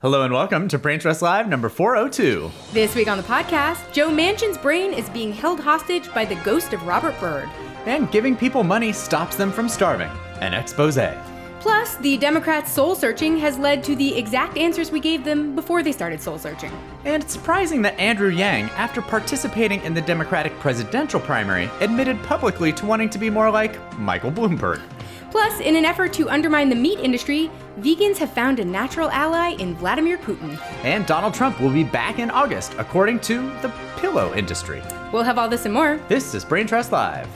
Hello and welcome to Brain Trust Live number 402. This week on the podcast, Joe Manchin's brain is being held hostage by the ghost of Robert Byrd. And giving people money stops them from starving. An expose. Plus, the Democrats' soul searching has led to the exact answers we gave them before they started soul searching. And it's surprising that Andrew Yang, after participating in the Democratic presidential primary, admitted publicly to wanting to be more like Michael Bloomberg. Plus, in an effort to undermine the meat industry, vegans have found a natural ally in Vladimir Putin. And Donald Trump will be back in August, according to the pillow industry. We'll have all this and more. This is Brain Trust Live.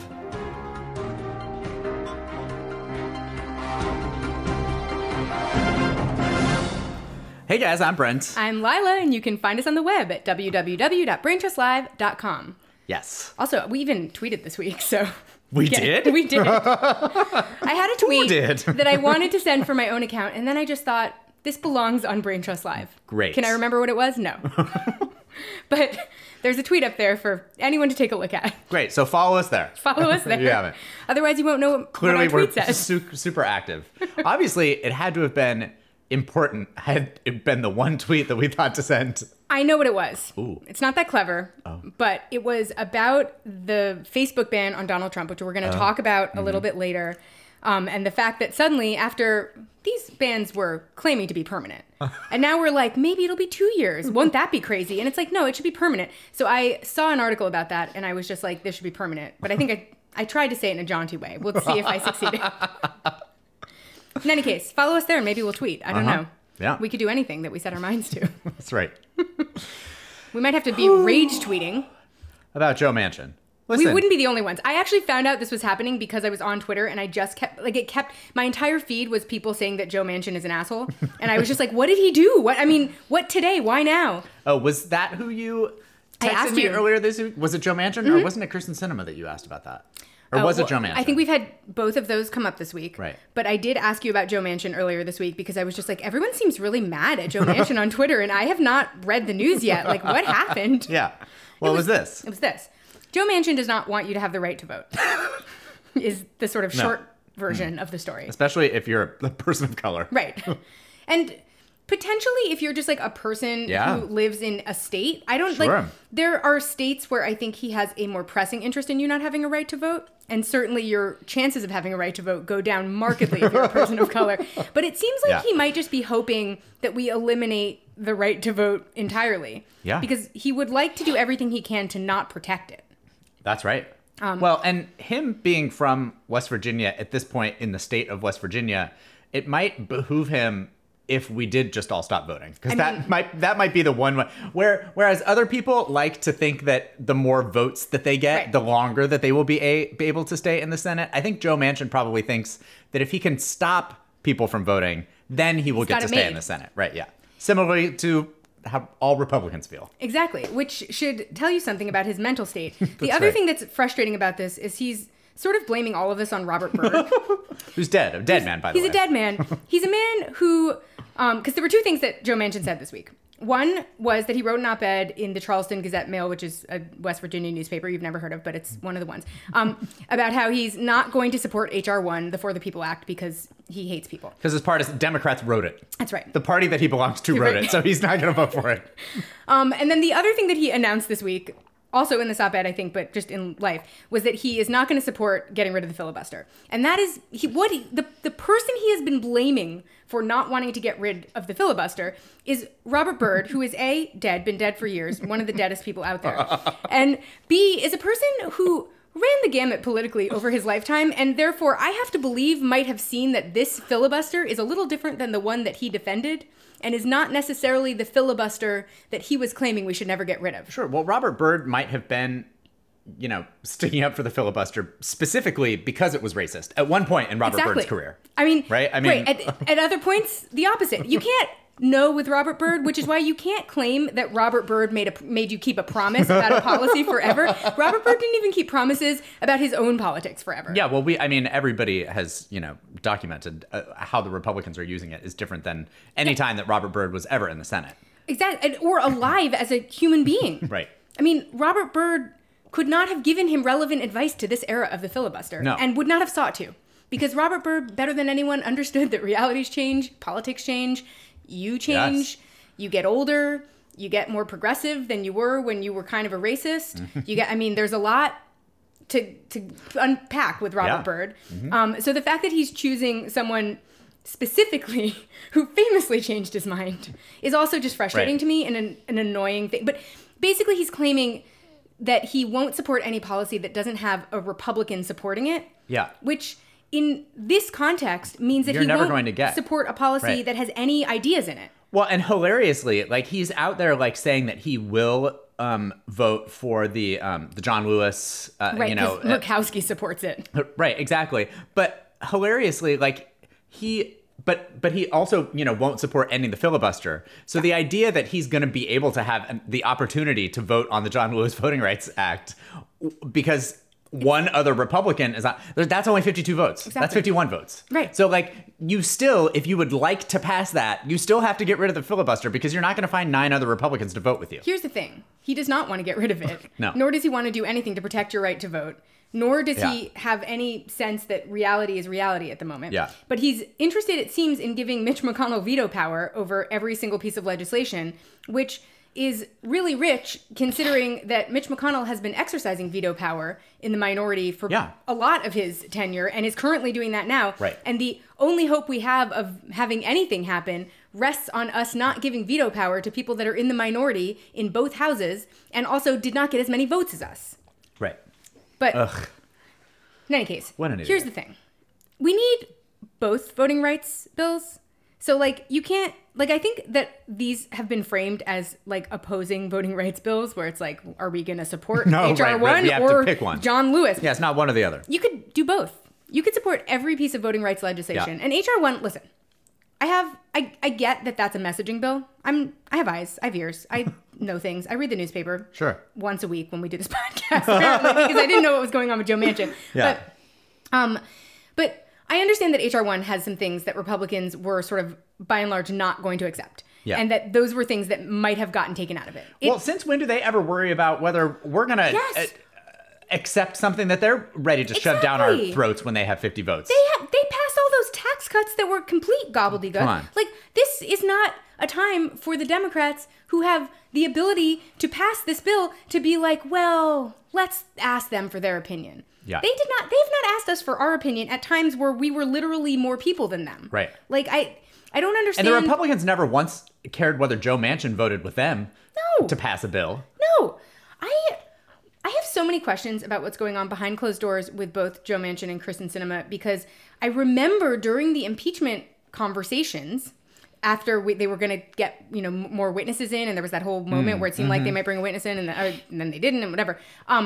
Hey guys, I'm Brent. I'm Lila, and you can find us on the web at www.braintrustlive.com. Yes. Also, we even tweeted this week, so... We did? We did. I had a tweet did? that I wanted to send from my own account, and then I just thought, this belongs on Brain Trust Live. Great. Can I remember what it was? No. But there's a tweet up there for anyone to take a look at. Great, so follow us there. Follow us there. You haven't. Otherwise, you won't know what Clearly, our tweet we're says. super active. Obviously, it had to have been important had it been the one tweet that we thought to send. I know what it was. Ooh. It's not that clever, but it was about the Facebook ban on Donald Trump, which we're going to talk about a little bit later. And the fact that suddenly, after these bans were claiming to be permanent, and now we're like, maybe it'll be 2 years. Won't that be crazy? And it's like, no, it should be permanent. So I saw an article about that, and I was just like, this should be permanent. But I think I tried to say it in a jaunty way. We'll see if I succeeded. In any case, follow us there, and maybe we'll tweet. I don't know. Yeah. We could do anything that we set our minds to. That's right. We might have to be rage tweeting. About Joe Manchin. Listen. We wouldn't be the only ones. I actually found out this was happening because I was on Twitter and I just kept, my entire feed was people saying that Joe Manchin is an asshole. And I was just like, what did he do? What today? Why now? Oh, was that who you I texted asked me you earlier this week? Was it Joe Manchin? Or wasn't it Kirsten Sinema that you asked about that? Or was it Joe Manchin? I think we've had both of those come up this week. Right. But I did ask you about Joe Manchin earlier this week because I was just like, everyone seems really mad at Joe Manchin on Twitter, and I have not read the news yet. Like, what happened? Yeah. What was this? It was this. Joe Manchin does not want you to have the right to vote, is the sort of short version of the story. Especially if you're a person of color. Right. And potentially if you're just like a person who lives in a state, there are states where I think he has a more pressing interest in you not having a right to vote. And certainly your chances of having a right to vote go down markedly if you're a person of color. But it seems like he might just be hoping that we eliminate the right to vote entirely. Yeah. Because he would like to do everything he can to not protect it. That's right. Well, and him being from West Virginia at this point in the state of West Virginia, it might behoove him if we did just all stop voting, because that might be the one way. Whereas other people like to think that the more votes that they get, the longer that they will be able to stay in the Senate. I think Joe Manchin probably thinks that if he can stop people from voting, then he will get to stay in the Senate. Right? Yeah. Similarly to how all Republicans feel. Exactly, which should tell you something about his mental state. The other thing that's frustrating about this is he's sort of blaming all of this on Robert Byrd. Who's dead. A dead man, by the way. He's a dead man. He's a man who... because there were two things that Joe Manchin said this week. One was that he wrote an op-ed in the Charleston Gazette-Mail, which is a West Virginia newspaper you've never heard of, but it's one of the ones, about how he's not going to support H.R. 1, the For the People Act, because he hates people. Because his party, Democrats wrote it. That's right. The party that he belongs to wrote it, so he's not going to vote for it. And then the other thing that he announced this week, also in this op-ed, I think, but just in life, was that he is not going to support getting rid of the filibuster. And that is the person he has been blaming for not wanting to get rid of the filibuster is Robert Byrd, who is A, been dead for years, one of the deadest people out there, and B, is a person who ran the gamut politically over his lifetime, and therefore I have to believe might have seen that this filibuster is a little different than the one that he defended, and is not necessarily the filibuster that he was claiming we should never get rid of. Sure. Well, Robert Byrd might have been, sticking up for the filibuster specifically because it was racist at one point in Robert Byrd's career. I mean, right? At other points, the opposite. You can't know with Robert Byrd, which is why you can't claim that Robert Byrd made you keep a promise about a policy forever. Robert Byrd didn't even keep promises about his own politics forever. Yeah, well, everybody has, documented how the Republicans are using it is different than any time that Robert Byrd was ever in the Senate. Exactly, or alive as a human being. Right. I mean, Robert Byrd could not have given him relevant advice to this era of the filibuster, and would not have sought to. Because Robert Byrd, better than anyone, understood that realities change, politics change, you change. You get older. You get more progressive than you were when you were kind of a racist. There's a lot to unpack with Robert Byrd. So the fact that he's choosing someone specifically who famously changed his mind is also just frustrating to me and an annoying thing. But basically he's claiming that he won't support any policy that doesn't have a Republican supporting it. Yeah. Which in this context means that he won't support a policy that has any ideas in it. Well, and hilariously, like he's out there like saying that he will vote for the John Lewis, Murkowski supports it. Right, exactly. But hilariously, like he also, won't support ending the filibuster. So the idea that he's going to be able to have the opportunity to vote on the John Lewis Voting Rights Act because one other Republican is not, that's only 52 votes. Exactly. That's 51 votes. Right. So like you still, if you would like to pass that, you still have to get rid of the filibuster because you're not going to find 9 other Republicans to vote with you. Here's the thing. He does not want to get rid of it. No. Nor does he want to do anything to protect your right to vote. Nor does he have any sense that reality is reality at the moment. Yeah. But he's interested, it seems, in giving Mitch McConnell veto power over every single piece of legislation, which is really rich considering that Mitch McConnell has been exercising veto power in the minority for a lot of his tenure and is currently doing that now. Right. And the only hope we have of having anything happen rests on us not giving veto power to people that are in the minority in both houses and also did not get as many votes as us. Right. But in any case, here's the thing. We need both voting rights bills. So, like, you can't, like, I think that these have been framed as, like, opposing voting rights bills where it's like, are we going to support HR 1 or pick one. John Lewis? Yeah, it's not one or the other. You could do both. You could support every piece of voting rights legislation. And HR 1, listen, I get that that's a messaging bill. I have eyes, I have ears, I know things. I read the newspaper once a week when we do this podcast, apparently, because I didn't know what was going on with Joe Manchin. Yeah. But I understand that HR 1 has some things that Republicans were sort of, by and large, not going to accept. Yeah. And that those were things that might have gotten taken out of it. Well, since when do they ever worry about whether we're going to accept something that they're ready to shove down our throats when they have 50 votes? They passed all those tax cuts that were complete gobbledygook. Come on. Like, this is not a time for the Democrats who have the ability to pass this bill to be like, well, let's ask them for their opinion. Yeah. They've not asked us for our opinion at times where we were literally more people than them. Right. Like, I don't understand. And the Republicans never once cared whether Joe Manchin voted with them to pass a bill. No. I have so many questions about what's going on behind closed doors with both Joe Manchin and Kyrsten Sinema because I remember during the impeachment conversations after they were going to get, more witnesses in and there was that whole moment where it seemed like they might bring a witness in and then they didn't and whatever.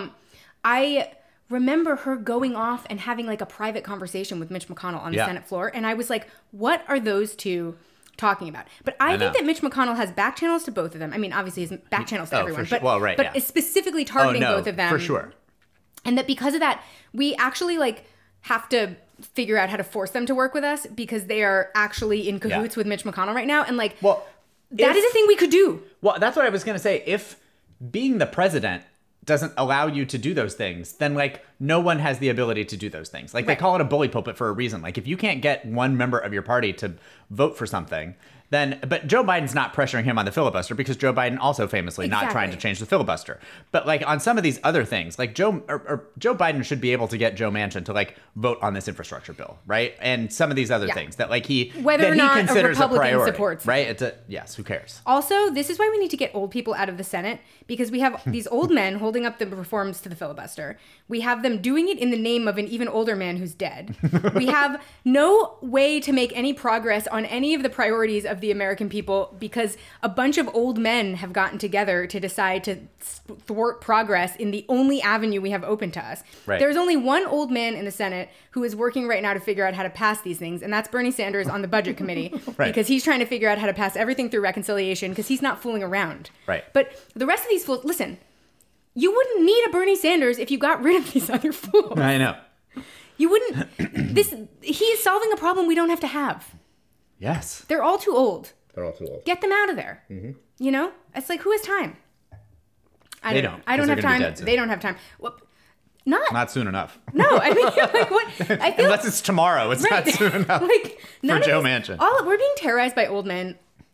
I remember her going off and having like a private conversation with Mitch McConnell on the Senate floor. And I was like, what are those two talking about? But I think that Mitch McConnell has back channels to both of them. I mean, obviously he's back channels to everyone, but is specifically targeting both of them. For sure. And that because of that, we actually like have to figure out how to force them to work with us because they are actually in cahoots with Mitch McConnell right now. And like, that is a thing we could do. Well, that's what I was going to say. If being the president doesn't allow you to do those things, then like no one has the ability to do those things. Like they call it a bully pulpit for a reason. Like if you can't get one member of your party to vote for something, then, but Joe Biden's not pressuring him on the filibuster because Joe Biden also famously not trying to change the filibuster. But like on some of these other things, like Joe Biden should be able to get Joe Manchin to like vote on this infrastructure bill, right? And some of these other things that like whether or not considers a Republican priority, supports right? Yes, who cares? Also, this is why we need to get old people out of the Senate because we have these old men holding up the reforms to the filibuster. We have them doing it in the name of an even older man who's dead. We have no way to make any progress on any of the priorities of the American people because a bunch of old men have gotten together to decide to thwart progress in the only avenue we have open to us. Right. There's only one old man in the Senate who is working right now to figure out how to pass these things, and that's Bernie Sanders on the Budget Committee because he's trying to figure out how to pass everything through reconciliation because he's not fooling around. Right. But the rest of these fools, listen, you wouldn't need a Bernie Sanders if you got rid of these other fools. I know. You wouldn't. He is solving a problem we don't have to have. Yes. They're all too old. They're all too old. Get them out of there. Mm-hmm. It's like, who has time? They don't. I don't have time. They don't have time. Well, not soon enough. No, I mean, like what? I feel unless it's tomorrow, it's not soon enough. Like for Joe Manchin. We're being terrorized by old men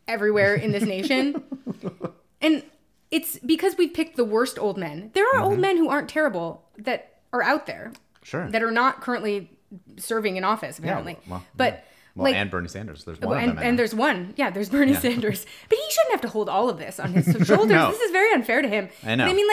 everywhere in this nation. And it's because we've picked the worst old men. There are old men who aren't terrible that are out there. Sure. That are not currently serving in office, apparently. Yeah, but well, and Bernie Sanders. There's one of them. And there's one. Yeah, there's Bernie Sanders. But he shouldn't have to hold all of this on his shoulders. No. This is very unfair to him. I know. But I mean,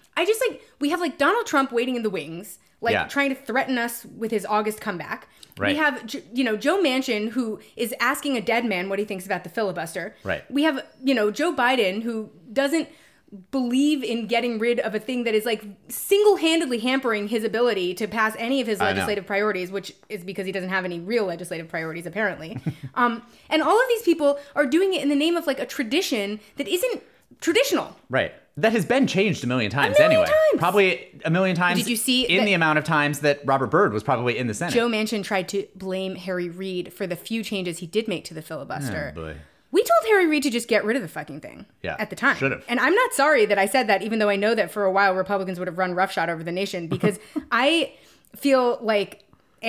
we have like Donald Trump waiting in the wings, trying to threaten us with his August comeback. Right. We have, Joe Manchin, who is asking a dead man what he thinks about the filibuster. Right. We have, Joe Biden, who doesn't believe in getting rid of a thing that is like single-handedly hampering his ability to pass any of his legislative priorities, which is because he doesn't have any real legislative priorities, apparently. And all of these people are doing it in the name of like a tradition that isn't traditional. Right. That has been changed a million times times. Probably a million times. Did you see in the amount of times that Robert Byrd was probably in the Senate? Joe Manchin tried to blame Harry Reid for the few changes he did make to the filibuster. Oh, boy. We told Harry Reid to just get rid of the fucking thing at the time. Should have. And I'm not sorry that I said that, even though I know that for a while Republicans would have run roughshod over the nation, because I feel like,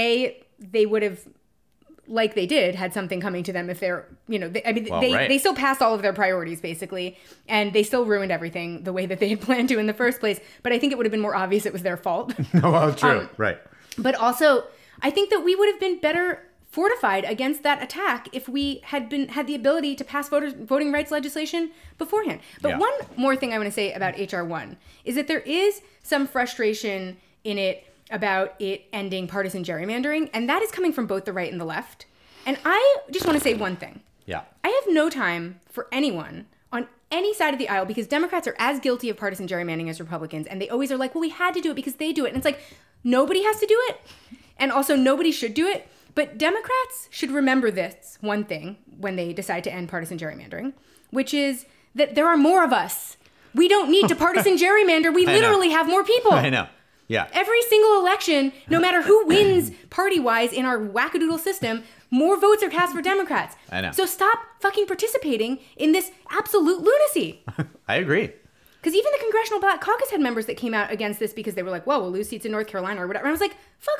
they would have, like they did, had something coming to them if they're, they still passed all of their priorities, basically, and they still ruined everything the way that they had planned to in the first place. But I think it would have been more obvious it was their fault. Well, true. Right. But also, I think that we would have been better fortified against that attack if we had the ability to pass voting rights legislation beforehand. But one more thing I want to say about H.R. 1 is that there is some frustration in it about it ending partisan gerrymandering, and that is coming from both the right and the left. And I just want to say one thing. Yeah. I have no time for anyone on any side of the aisle, because Democrats are as guilty of partisan gerrymandering as Republicans, and they always are like, well, we had to do it because they do it. And it's like, nobody has to do it, and also nobody should do it. But Democrats should remember this one thing when they decide to end partisan gerrymandering, which is that there are more of us. We don't need to partisan gerrymander. We literally have more people. I know. Yeah. Every single election, no matter who wins party-wise in our wackadoodle system, more votes are cast for Democrats. I know. So stop fucking participating in this absolute lunacy. I agree. Because even the Congressional Black Caucus had members that came out against this because they were like, well, we'll lose seats in North Carolina or whatever. And I was like, fuck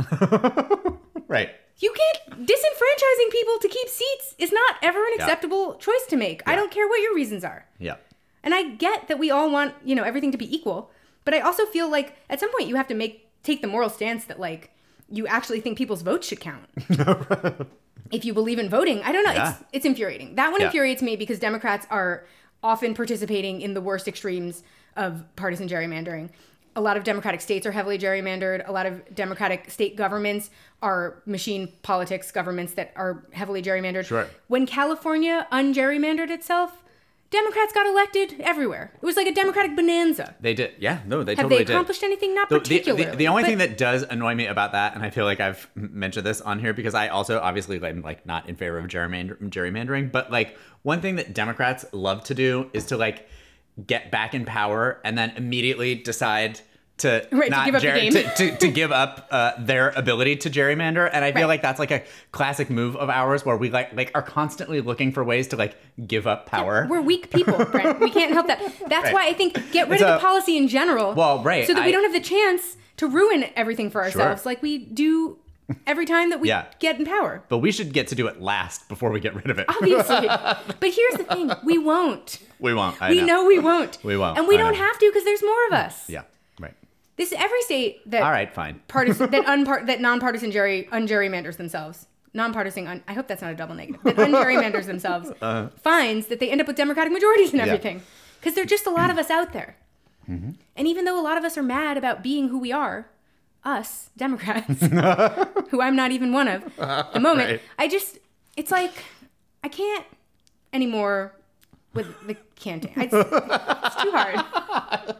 off. Right. You can't, disenfranchising people to keep seats is not ever an acceptable choice to make. I don't care what your reasons are. Yeah. And I get that we all want, everything to be equal. But I also feel like at some point you have to take the moral stance that like you actually think people's votes should count. If you believe in voting, I don't know. Yeah. It's infuriating. That one infuriates me because Democrats are often participating in the worst extremes of partisan gerrymandering. A lot of Democratic states are heavily gerrymandered. A lot of Democratic state governments are machine politics governments that are heavily gerrymandered. Sure. When California ungerrymandered itself, Democrats got elected everywhere. It was like a Democratic bonanza. They did. Yeah, no, they Have totally they accomplished anything? Not did. particularly. The only thing that does annoy me about that, and I feel like I've mentioned this on here because I also obviously am like not in favor of gerrymandering, but like one thing that Democrats love to do is to like get back in power and then immediately decide to not to give up the game. to give up their ability to gerrymander, and I feel like that's like a classic move of ours where we like are constantly looking for ways to like give up power. We're weak people, Brent. We can't help that. That's why I think get rid of the policy in general. Well, right. So that we don't have the chance to ruin everything for ourselves like we do every time that we get in power. But we should get to do it last before we get rid of it. Obviously. But here's the thing. We won't. We won't. We know we won't. We won't. And we don't have to because there's more of us. Yeah. Right. This every state that all right, fine. that nonpartisan ungerrymanders themselves. Nonpartisan. I hope that's not a double negative. That ungerrymanders themselves finds that they end up with Democratic majorities and everything because there's just a lot of us out there. Mm-hmm. And even though a lot of us are mad about being who we are, us Democrats, who I'm not even one of, at the moment, it's like I can't anymore with the canting. It's too hard.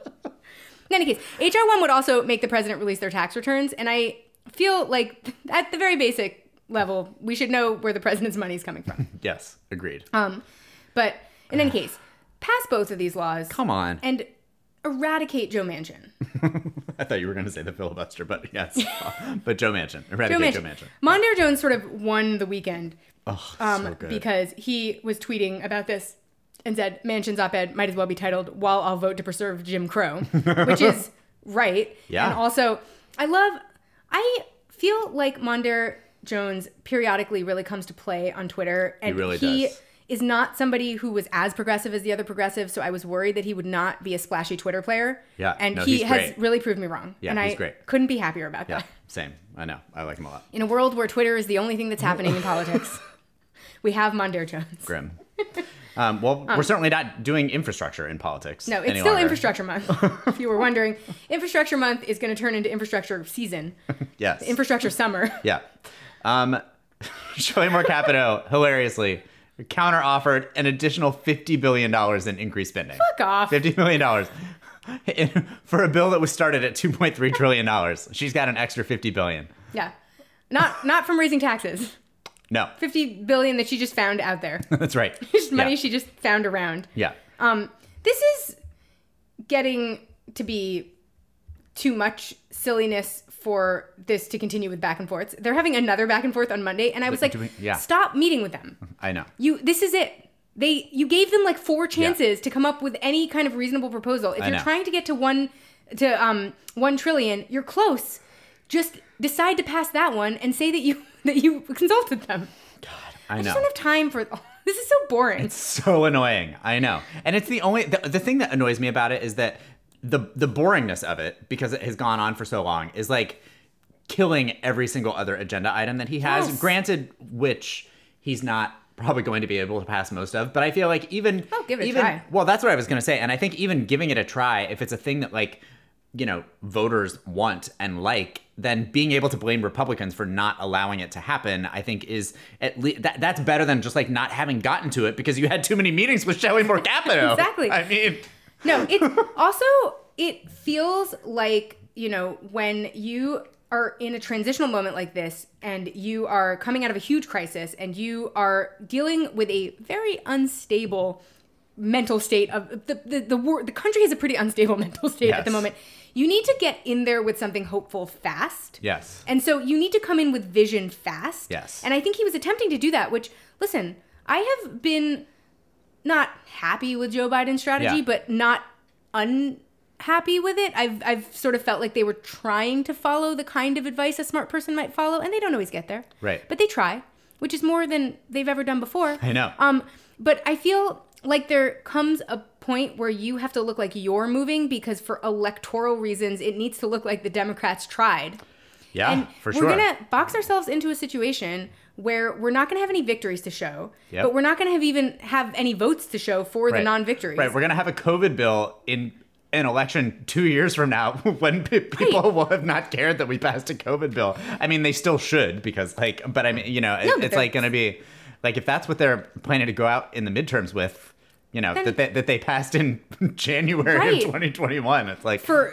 In any case, H.R. 1 would also make the president release their tax returns, and I feel like at the very basic level, we should know where the president's money is coming from. Yes, agreed. But in any case, pass both of these laws. Come on. And eradicate Joe Manchin. I thought you were going to say the filibuster, but yes. But Joe Manchin. Eradicate Joe Manchin. Mondaire Jones sort of won the weekend so good. Because he was tweeting about this and said, Manchin's op-ed might as well be titled, While I'll Vote to Preserve Jim Crow, which is right. Yeah. And also, I feel like Mondaire Jones periodically really comes to play on Twitter. And he really does. is not somebody who was as progressive as the other progressives, so I was worried that he would not be a splashy Twitter player. Yeah, and no, he he's has great. really proved me wrong. Yeah, and he's I great. couldn't be happier about Yeah, that. same. I know. I like him a lot. In a world where Twitter is the only thing that's happening in politics, we have Mondaire Jones. Grim. We're certainly not doing infrastructure in politics. No, it's still Infrastructure Month. If you were wondering, Infrastructure Month is going to turn into Infrastructure Season. Yes. Infrastructure Summer. Yeah. Shelley Moore Capito, hilariously, counter-offered an additional $50 billion in increased spending. Fuck off. $50 million for a bill that was started at $2.3 trillion. She's got an extra $50 billion. Yeah. Not from raising taxes. No. $50 billion that she just found out there. That's right. Just money she just found around. Yeah. This is getting to be too much silliness for this to continue with back and forths. They're having another back and forth on Monday, and I was like, stop meeting with them. I know. This is it. You gave them like 4 chances to come up with any kind of reasonable proposal. If you're trying to get to 1 trillion, you're close. Just decide to pass that one and say that you consulted them. God, I know. I just don't have time for this. Is so boring. It's so annoying. I know. And it's the thing that annoys me about it is that the boringness of it, because it has gone on for so long, is like killing every single other agenda item that he has. Yes. Granted, which he's not probably going to be able to pass most of, but I feel like give it a try. Well, that's what I was going to say. And I think even giving it a try, if it's a thing that like, voters want and like, then being able to blame Republicans for not allowing it to happen, I think is at least that's better than just like not having gotten to it because you had too many meetings with Shelley Moore Capito. Exactly. I mean, no, it feels like, when you are in a transitional moment like this and you are coming out of a huge crisis and you are dealing with a very unstable mental state of the country has a pretty unstable mental state at the moment. You need to get in there with something hopeful fast. Yes. And so you need to come in with vision fast. Yes. And I think he was attempting to do that, which, listen, I have been not happy with Joe Biden's strategy, but not unhappy with it. I've sort of felt like they were trying to follow the kind of advice a smart person might follow, and they don't always get there. Right. But they try, which is more than they've ever done before. I know. But I feel like there comes a point where you have to look like you're moving because for electoral reasons, it needs to look like the Democrats tried. Yeah, and for sure. We're going to box ourselves into a situation where we're not going to have any victories to show, but we're not going to have any votes to show for the non-victories. Right, we're going to have a COVID bill in an election 2 years from now when people will have not cared that we passed a COVID bill. I mean, they still should because but I mean, it's like going to be like if that's what they're planning to go out in the midterms with, that they passed in January of 2021. It's like for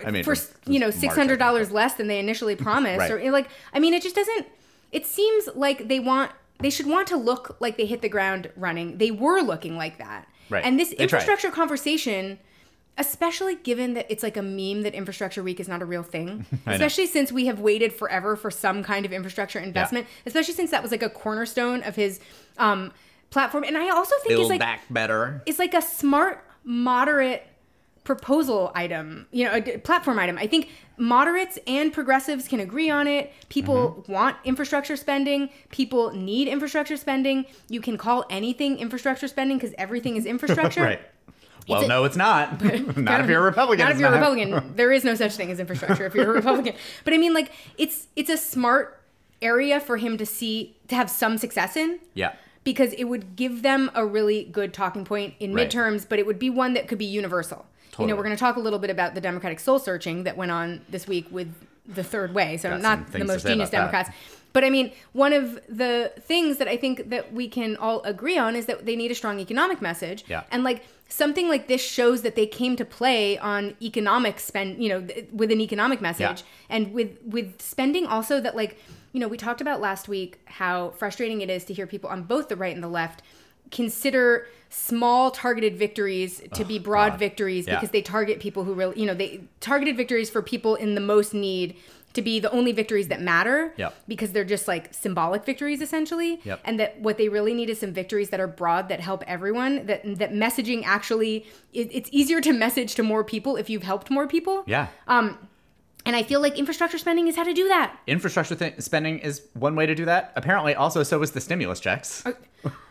$600 less than they initially promised, or it just doesn't. It seems like they should want to look like they hit the ground running. They were looking like that, right? And this infrastructure conversation, especially given that it's like a meme that Infrastructure Week is not a real thing, especially since we have waited forever for some kind of infrastructure investment, especially since that was like a cornerstone of his platform. And I also think Build back better. It's like a smart, moderate proposal item, a platform item. I think moderates and progressives can agree on it. People want infrastructure spending. People need infrastructure spending. You can call anything infrastructure spending because everything is infrastructure. Right. Well, no, it's not. Not if you're a Republican. Not if you're a Republican. There is no such thing as infrastructure if you're a Republican. But I mean, it's a smart area for him to have some success in. Yeah. Because it would give them a really good talking point in midterms, but it would be one that could be universal. Totally. We're going to talk a little bit about the Democratic soul searching that went on this week with the third way. So not the most genius Democrats. But I mean, one of the things that I think that we can all agree on is that they need a strong economic message. Yeah. And something like this shows that they came to play on economic spend, with an economic message and with spending also that we talked about last week how frustrating it is to hear people on both the right and the left consider small targeted victories to be broad victories because they target people who really, they targeted victories for people in the most need to be the only victories that matter because they're just symbolic victories essentially. And that what they really need is some victories that are broad that help everyone, that messaging actually, it's easier to message to more people if you've helped more people. Yeah. And I feel like infrastructure spending is how to do that. Infrastructure spending is one way to do that. Apparently, also, so is the stimulus checks.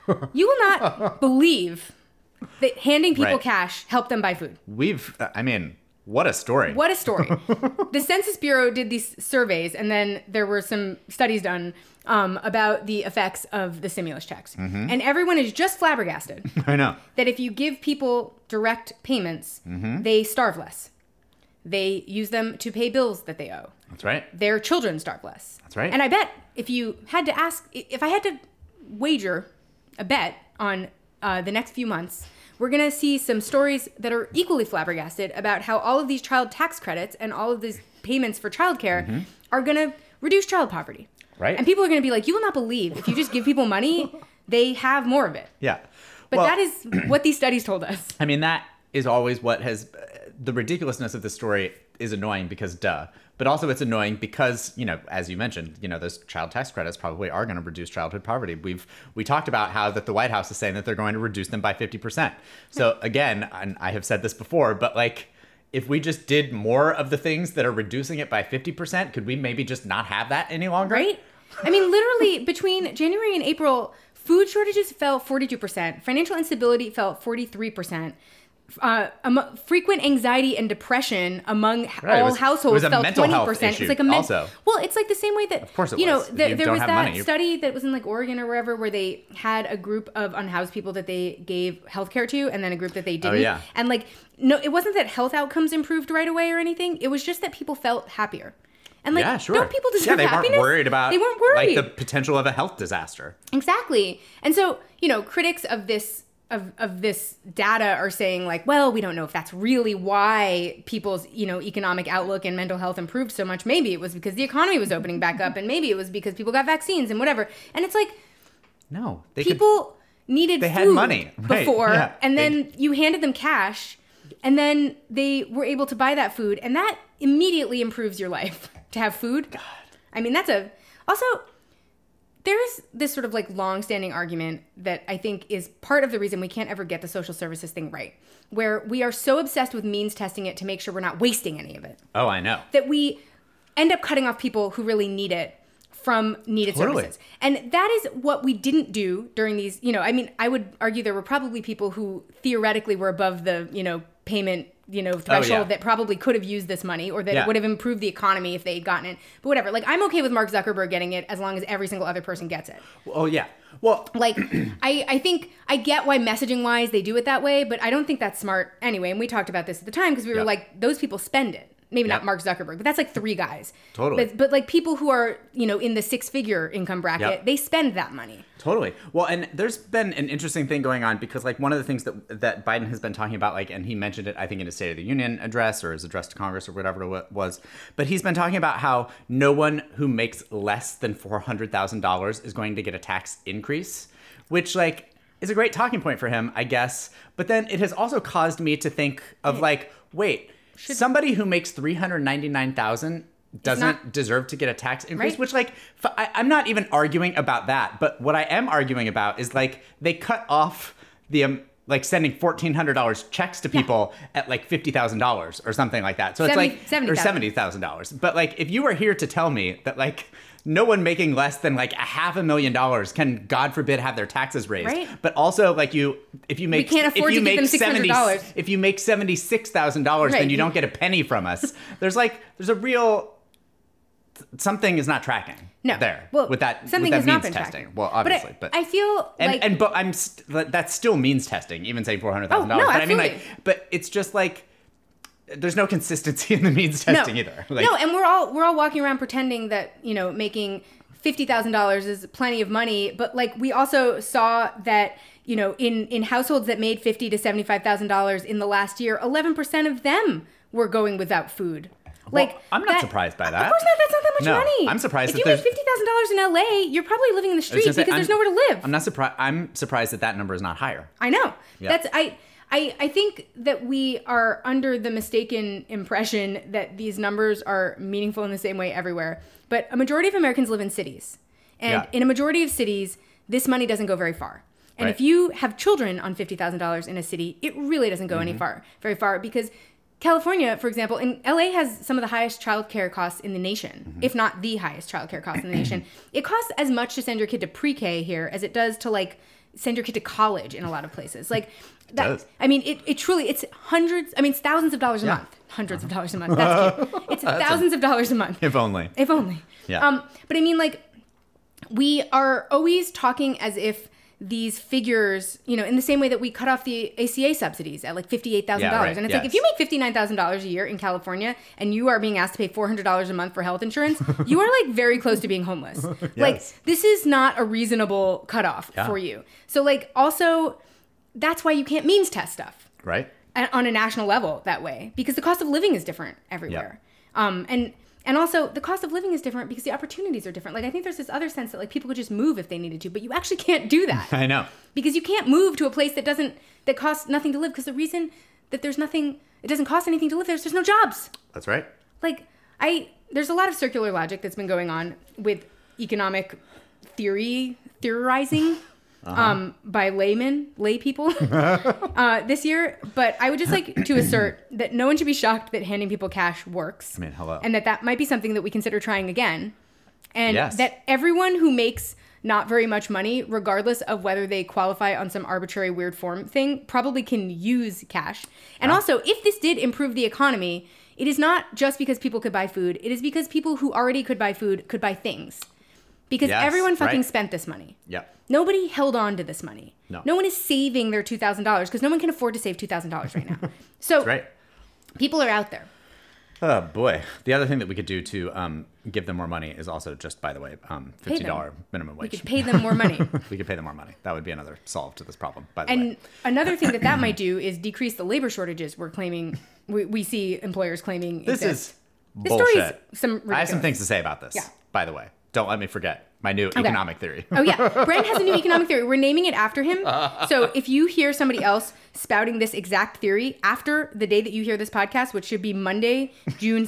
You will not believe that handing people Right. cash helped them buy food. What a story. What a story. The Census Bureau did these surveys, and then there were some studies done about the effects of the stimulus checks. And everyone is just flabbergasted I know. that if you give people direct payments, they starve less. They use them to pay bills that they owe. That's right. Their children starve less. That's right. And I bet if I had to wager a bet on the next few months, we're going to see some stories that are equally flabbergasted about how all of these child tax credits and all of these payments for childcare are going to reduce child poverty. Right. And people are going to be like, you will not believe if you just give people money, they have more of it. Yeah. But that is what these studies told us. I mean, that is always what has the ridiculousness of the story is annoying because duh. But also it's annoying because, as you mentioned, those child tax credits probably are going to reduce childhood poverty. We talked about how that the White House is saying that they're going to reduce them by 50%. So again, and I have said this before, but if we just did more of the things that are reducing it by 50%, could we maybe just not have that any longer? Right? I mean, literally between January and April, food shortages fell 42%, financial instability fell 43%. Frequent anxiety and depression among all households fell 20%. It's like it's like the same way that of course it was. There was that study that was in Oregon or wherever where they had a group of unhoused people that they gave healthcare to, and then a group that they didn't. Oh, yeah. And no, it wasn't that health outcomes improved right away or anything. It was just that people felt happier. And yeah, sure. Don't people deserve happiness? They weren't worried about They weren't worried. the potential of a health disaster. Exactly. And so, critics of this of this data are saying well, we don't know if that's really why people's, economic outlook and mental health improved so much. Maybe it was because the economy was opening back up, and maybe it was because people got vaccines and whatever. And it's no, people needed food had money before, right. Yeah. And then you handed them cash, and then they were able to buy that food, and that immediately improves your life to have food. God. I mean, also, there's this sort of long-standing argument that I think is part of the reason we can't ever get the social services thing right, where we are so obsessed with means testing it to make sure we're not wasting any of it. Oh, I know. That we end up cutting off people who really need it from needed services. And that is what we didn't do during these, I would argue there were probably people who theoretically were above the, payment threshold that probably could have used this money, or that it would have improved the economy if they had gotten it. But whatever. I'm okay with Mark Zuckerberg getting it as long as every single other person gets it. Oh, yeah. Well, I think I get why messaging wise they do it that way, but I don't think that's smart anyway. And we talked about this at the time because we were those people spend it. Maybe not Mark Zuckerberg, but that's 3 guys. Totally. But people who are, in the 6-figure income bracket, they spend that money. Totally. Well, and there's been an interesting thing going on because one of the things that Biden has been talking about, and he mentioned it, I think, in his State of the Union address or his address to Congress or whatever it was, but he's been talking about how no one who makes less than $400,000 is going to get a tax increase, which is a great talking point for him, I guess. But then it has also caused me to think of wait, somebody who makes $399,000 doesn't deserve to get a tax increase, right. Which I'm not even arguing about that. But what I am arguing about is they cut off the sending $1,400 checks to people at $50,000 or something like that. So it's $70,000. But if you were here to tell me that no one making less than $500,000 can, God forbid, have their taxes raised. Right. But also if you make, we can't afford to give them $600. If you make $76,000, then you don't get a penny from us. There's a real something is not tracking. No. There. Well, with that something with has that not means been testing. tracking. Well, obviously, but I feel but that's still means testing, even saying $400,000. Oh, no, but absolutely. I mean but it's just there's no consistency in the means testing either. No, and we're all walking around pretending that, making $50,000 is plenty of money, but we also saw that, in households that made $50,000 to $75,000 in the last year, 11% of them were going without food. I'm not surprised by that. Of course not. That's not that much money. I'm surprised if you make $50,000 in LA, you're probably living in the street because there's nowhere to live. I'm not surprised. I'm surprised that number is not higher. I know. Yeah. I think that we are under the mistaken impression that these numbers are meaningful in the same way everywhere. But a majority of Americans live in cities. And in a majority of cities, this money doesn't go very far. And if you have children on $50,000 in a city, it really doesn't go very far, because California, for example, and LA has some of the highest childcare costs in the nation, if not the highest childcare costs in the nation. It costs as much to send your kid to pre-K here as it does to send your kid to college in a lot of places. Like that. Does. I mean, it truly, it's hundreds, I mean, it's thousands of dollars a month. Hundreds of dollars a month. That's cute. It's thousands of dollars a month. If only. If only. Yeah. But I mean, like, we are always talking as if these figures, you know, in the same way that we cut off the ACA subsidies at like $58,000. Yeah, right. And it's like, if you make $59,000 a year in California and you are being asked to pay $400 a month for health insurance, you are like very close to being homeless. Yes. Like, this is not a reasonable cutoff for you. So, like, also, that's why you can't means test stuff. Right. On a national level that way, because the cost of living is different everywhere. And also the cost of living is different because the opportunities are different. Like, I think there's this other sense that like people could just move if they needed to, but you actually can't do that. I know. Because you can't move to a place that costs nothing to live, because the reason that it doesn't cost anything to live there's no jobs. That's right. Like, there's a lot of circular logic that's been going on with economic theorizing. By lay people this year. But I would just like to assert that no one should be shocked that handing people cash works. I mean, hello. And that might be something that we consider trying again. And Yes. that everyone who makes not very much money, regardless of whether they qualify on some arbitrary weird form thing, probably can use cash. And also, if this did improve the economy, it is not just because people could buy food. It is because people who already could buy food could buy things. Because Yes, everyone fucking right. spent this money. Yep. Nobody held on to this money. No one is saving their $2,000 because no one can afford to save $2,000 right now. So That's right. people are out there. Oh boy. The other thing that we could do to give them more money is also just, by the way, $50 minimum wage. We could pay them more money. We could pay them more money. That would be another solve to this problem, by the way. And another thing that might do is decrease the labor shortages we're claiming. We see employers claiming This exist. is This story bullshit. is some ridiculous. I have some things to say about this, Yeah. by the way. Don't let me forget my new economic theory. Oh, yeah. Brent has a new economic theory. We're naming it after him. So if you hear somebody else spouting this exact theory after the day that you hear this podcast, which should be Monday, June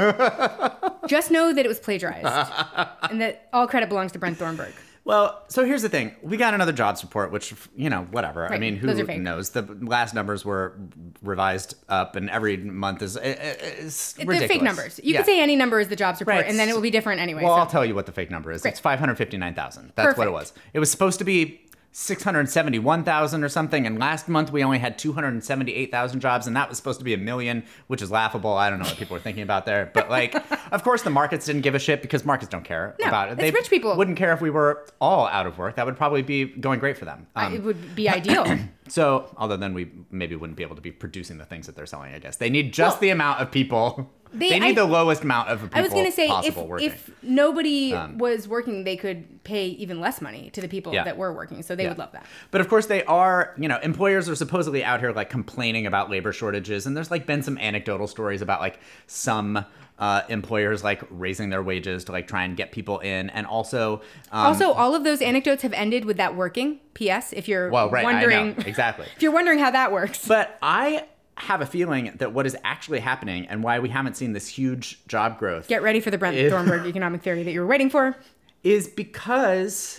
7th, just know that it was plagiarized and that all credit belongs to Brent Thornburg. Well, so here's the thing. We got another jobs report, which, you know, whatever. I Right. mean, who Those are fake. knows? The last numbers were revised up, and every month is ridiculous. They're fake numbers. You could say any number is the jobs report, Right. and then it will be different anyway. Well, so. I'll tell you what the fake number is. Great. It's 559,000. That's what it was. It was supposed to be 671,000 or something, and last month we only had 278,000 jobs, and that was supposed to be 1 million, which is laughable. I don't know what people were thinking about there, but like, of course the markets didn't give a shit because markets don't care about it. It's rich people. Wouldn't care if we were all out of work. That would probably be going great for them. It would be ideal. So, although then we maybe wouldn't be able to be producing the things that they're selling, I guess. They need just the amount of people. They need the lowest amount of people I was going to say, possible working. if nobody was working, they could pay even less money to the people that were working. So they would love that. But of course they are, you know, employers are supposedly out here like complaining about labor shortages. And there's like been some anecdotal stories about like some employers like raising their wages to like try and get people in. And also, all of those anecdotes have ended with that working. P.S. If you're wondering, I know, exactly. If you're wondering how that works. But I have a feeling that what is actually happening and why we haven't seen this huge job growth. Get ready for the Brent Thornburg economic theory that you were waiting for. Is because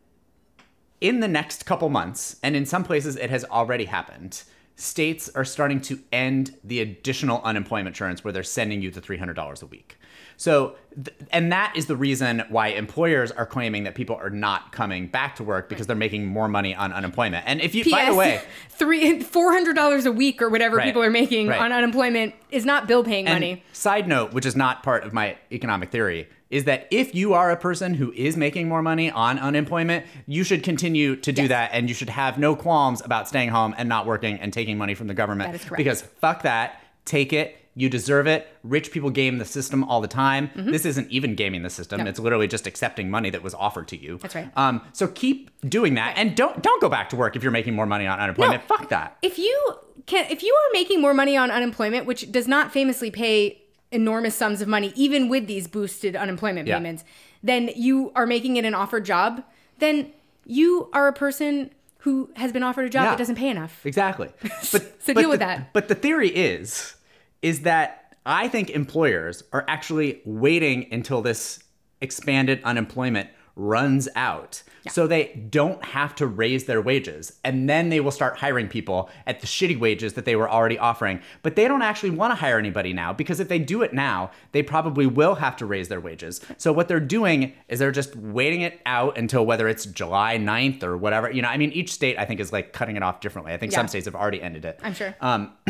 in the next couple months, and in some places it has already happened, states are starting to end the additional unemployment insurance where they're sending you the $300 a week. So, and that is the reason why employers are claiming that people are not coming back to work because they're making more money on unemployment. And if you, P.S. by the way, $400 a week or whatever people are making on unemployment is not bill paying money. Side note, which is not part of my economic theory, is that if you are a person who is making more money on unemployment, you should continue to do that, and you should have no qualms about staying home and not working and taking money from the government. That is correct. Because fuck that, take it. You deserve it. Rich people game the system all the time. Mm-hmm. This isn't even gaming the system. No. It's literally just accepting money that was offered to you. That's right. So keep doing that, and don't go back to work if you're making more money on unemployment. No. Fuck that. If you are making more money on unemployment, which does not famously pay enormous sums of money, even with these boosted unemployment payments, then you are making it an offered job, then you are a person who has been offered a job that doesn't pay enough. Exactly. But so deal with that. But the theory is that I think employers are actually waiting until this expanded unemployment runs out. Yeah. So they don't have to raise their wages. And then they will start hiring people at the shitty wages that they were already offering. But they don't actually want to hire anybody now, because if they do it now, they probably will have to raise their wages. So what they're doing is they're just waiting it out until whether it's July 9th or whatever. You know, I mean, each state, I think, is like cutting it off differently. I think some states have already ended it. I'm sure.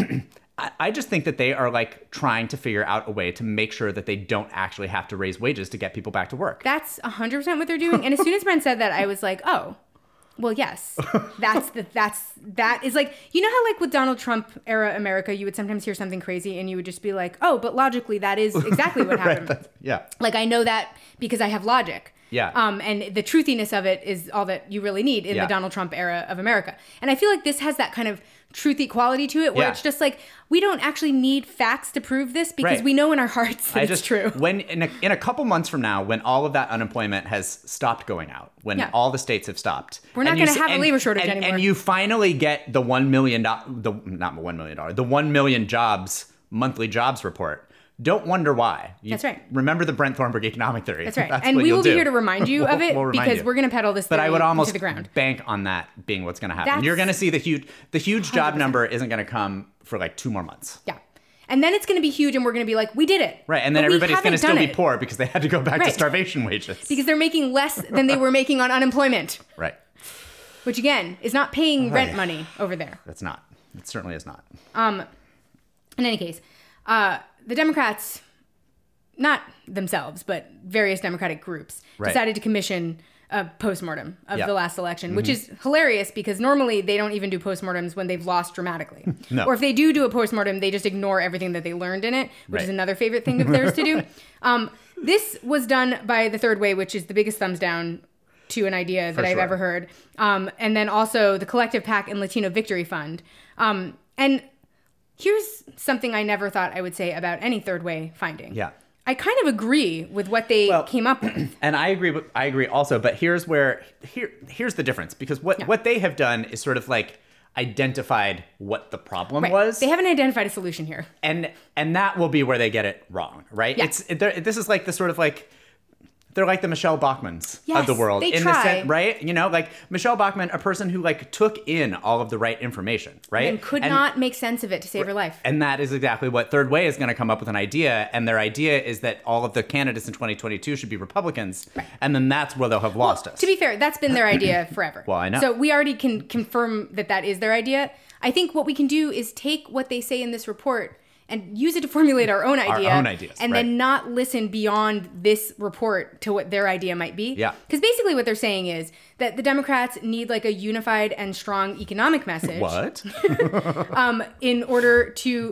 I just think that they are like trying to figure out a way to make sure that they don't actually have to raise wages to get people back to work. That's 100% what they're doing. And as soon as Brent said that, I was like, oh, well, yes, that is like, you know how like with Donald Trump era America, you would sometimes hear something crazy and you would just be like, oh, but logically that is exactly what happened. Right, yeah. Like I know that because I have logic. Yeah. And the truthiness of it is all that you really need in the Donald Trump era of America. And I feel like this has that kind of truthy quality to it where it's just like, we don't actually need facts to prove this because we know in our hearts that it's true. When in a couple months from now, when all of that unemployment has stopped going out, when all the states have stopped, we're not going to have a labor shortage anymore. And you finally get the $1 million, the 1 million jobs monthly jobs report. Don't wonder why. That's right. Remember the Brent Thornburg economic theory. That's right. And we will be here to remind you of it because we're going to peddle this theory but I would almost to the ground. bank on that being what's going to happen. You're going to see the huge job number isn't going to come for like 2 more months. Yeah. And then it's going to be huge and we're going to be like, we did it. Right. And then everybody's going to still be poor because they had to go back to starvation wages. Because they're making less than they were making on unemployment. Right. Which again is not paying rent money over there. That's not. It certainly is not. In any case, the Democrats, not themselves, but various Democratic groups, decided to commission a postmortem of the last election, which is hilarious because normally they don't even do postmortems when they've lost dramatically. No. Or if they do a postmortem, they just ignore everything that they learned in it, which is another favorite thing of theirs to do. This was done by the Third Way, which is the biggest thumbs down to an idea that I've ever heard. And then also the Collective PAC and Latino Victory Fund. And here's something I never thought I would say about any Third Way finding. Yeah. I kind of agree with what they came up with. And I agree also, but here's the difference, because what they have done is sort of like identified what the problem was. They haven't identified a solution here. And that will be where they get it wrong, right? Yeah. This is like the sort of like, they're like the Michelle Bachmans of the world. They in try. the sense, right? You know, like Michelle Bachmann, a person who like took in all of the right information, right? And could not make sense of it to save her life. And that is exactly what Third Way is going to come up with an idea. And their idea is that all of the candidates in 2022 should be Republicans. Right. And then that's where they'll have lost us. To be fair, that's been their idea forever. Well, I know. So we already can confirm that is their idea. I think what we can do is take what they say in this report and use it to formulate our own idea. Our own ideas, and then not listen beyond this report to what their idea might be. Yeah. Because basically what they're saying is that the Democrats need like a unified and strong economic message. What? In order to,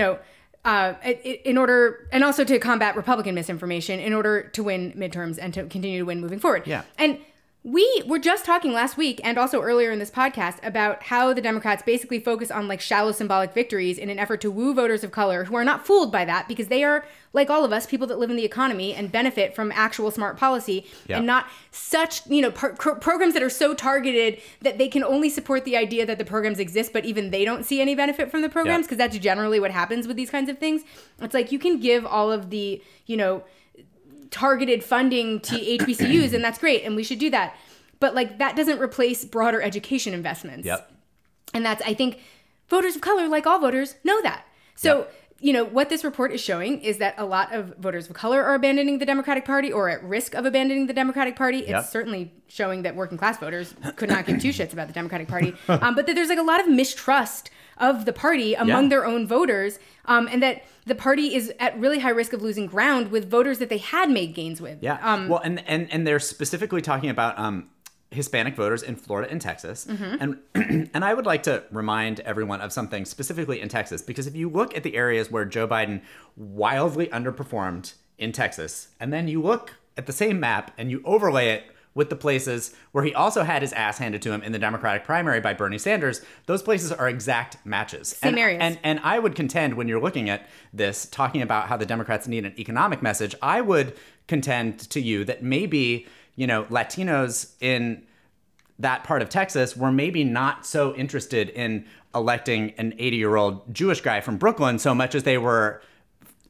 in order, and also to combat Republican misinformation in order to win midterms and to continue to win moving forward. Yeah. And we were just talking last week and also earlier in this podcast about how the Democrats basically focus on like shallow symbolic victories in an effort to woo voters of color who are not fooled by that because they are, like all of us, people that live in the economy and benefit from actual smart policy and not such, programs that are so targeted that they can only support the idea that the programs exist, but even they don't see any benefit from the programs because that's generally what happens with these kinds of things. It's like you can give all of the, targeted funding to HBCUs, and that's great, and we should do that. But like that doesn't replace broader education investments. Yep. And that's, I think, voters of color, like all voters, know that. So, what this report is showing is that a lot of voters of color are abandoning the Democratic Party or at risk of abandoning the Democratic Party. It's certainly showing that working class voters could not give two shits about the Democratic Party. But that there's like a lot of mistrust of the party among their own voters, and that the party is at really high risk of losing ground with voters that they had made gains with. Yeah. Well, and they're specifically talking about Hispanic voters in Florida and Texas. Mm-hmm. And I would like to remind everyone of something specifically in Texas, because if you look at the areas where Joe Biden wildly underperformed in Texas, and then you look at the same map and you overlay it with the places where he also had his ass handed to him in the Democratic primary by Bernie Sanders, those places are exact matches. Same areas. And I would contend when you're looking at this, talking about how the Democrats need an economic message, I would contend to you that maybe, Latinos in that part of Texas were maybe not so interested in electing an 80-year-old Jewish guy from Brooklyn so much as they were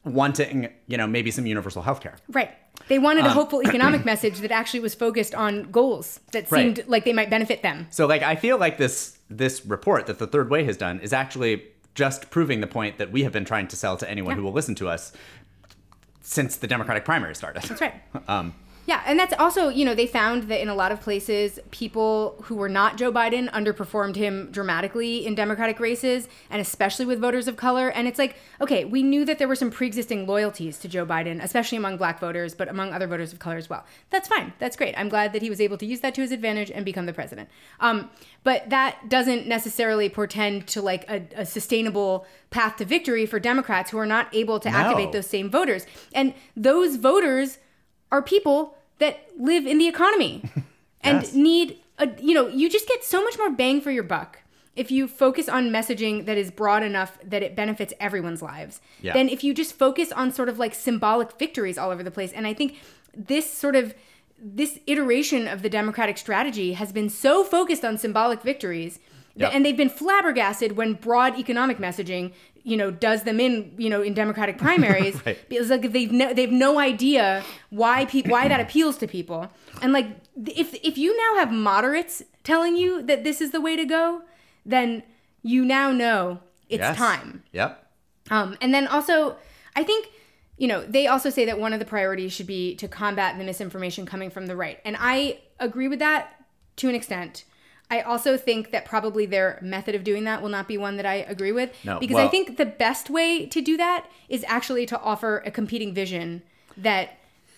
wanting, maybe some universal health care. Right. They wanted a hopeful economic message that actually was focused on goals that seemed like they might benefit them. So I feel like this report that the Third Way has done is actually just proving the point that we have been trying to sell to anyone who will listen to us since the Democratic primary started. That's right. Yeah, and that's also, they found that in a lot of places, people who were not Joe Biden underperformed him dramatically in Democratic races, and especially with voters of color. And it's like, okay, we knew that there were some pre-existing loyalties to Joe Biden, especially among black voters, but among other voters of color as well. That's fine. That's great. I'm glad that he was able to use that to his advantage and become the president. But that doesn't necessarily portend to a sustainable path to victory for Democrats who are not able to activate those same voters. And those voters are people that live in the economy and need you just get so much more bang for your buck if you focus on messaging that is broad enough that it benefits everyone's lives than if you just focus on sort of symbolic victories all over the place. And I think this iteration of the Democratic strategy has been so focused on symbolic victories and they've been flabbergasted when broad economic messaging does them in Democratic primaries. Right. Because they've no idea why that appeals to people. And if you now have moderates telling you that this is the way to go, then you now know it's time. Yep. And then also, I think, they also say that one of the priorities should be to combat the misinformation coming from the right. And I agree with that to an extent. I also think that probably their method of doing that will not be one that I agree with. Because I think the best way to do that is actually to offer a competing vision that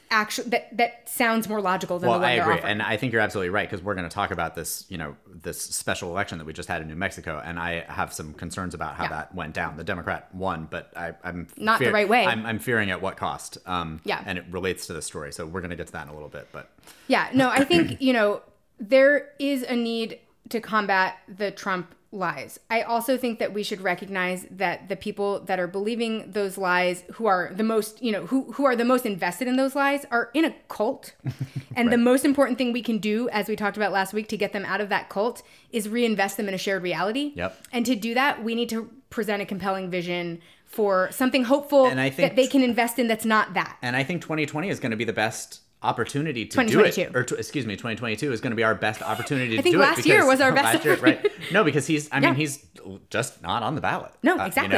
sounds more logical than the one they're offering. I agree. And I think you're absolutely right, because we're going to talk about this, this special election that we just had in New Mexico, and I have some concerns about how that went down. The Democrat won, but I'm not the right way. I'm fearing at what cost. And it relates to the story. So we're going to get to that in a little bit. But I think, there is a need to combat the Trump lies. I also think that we should recognize that the people that are believing those lies, who are the most, who are the most invested in those lies, are in a cult. And the most important thing we can do, as we talked about last week, to get them out of that cult is reinvest them in a shared reality. Yep. And to do that, we need to present a compelling vision for something hopeful that they can invest in that's not that. And I think 2020 is going to be the best opportunity to do it. 2022 is going to be our best opportunity to do it. I think last year was our best. Right? No, because he's just not on the ballot. No, exactly.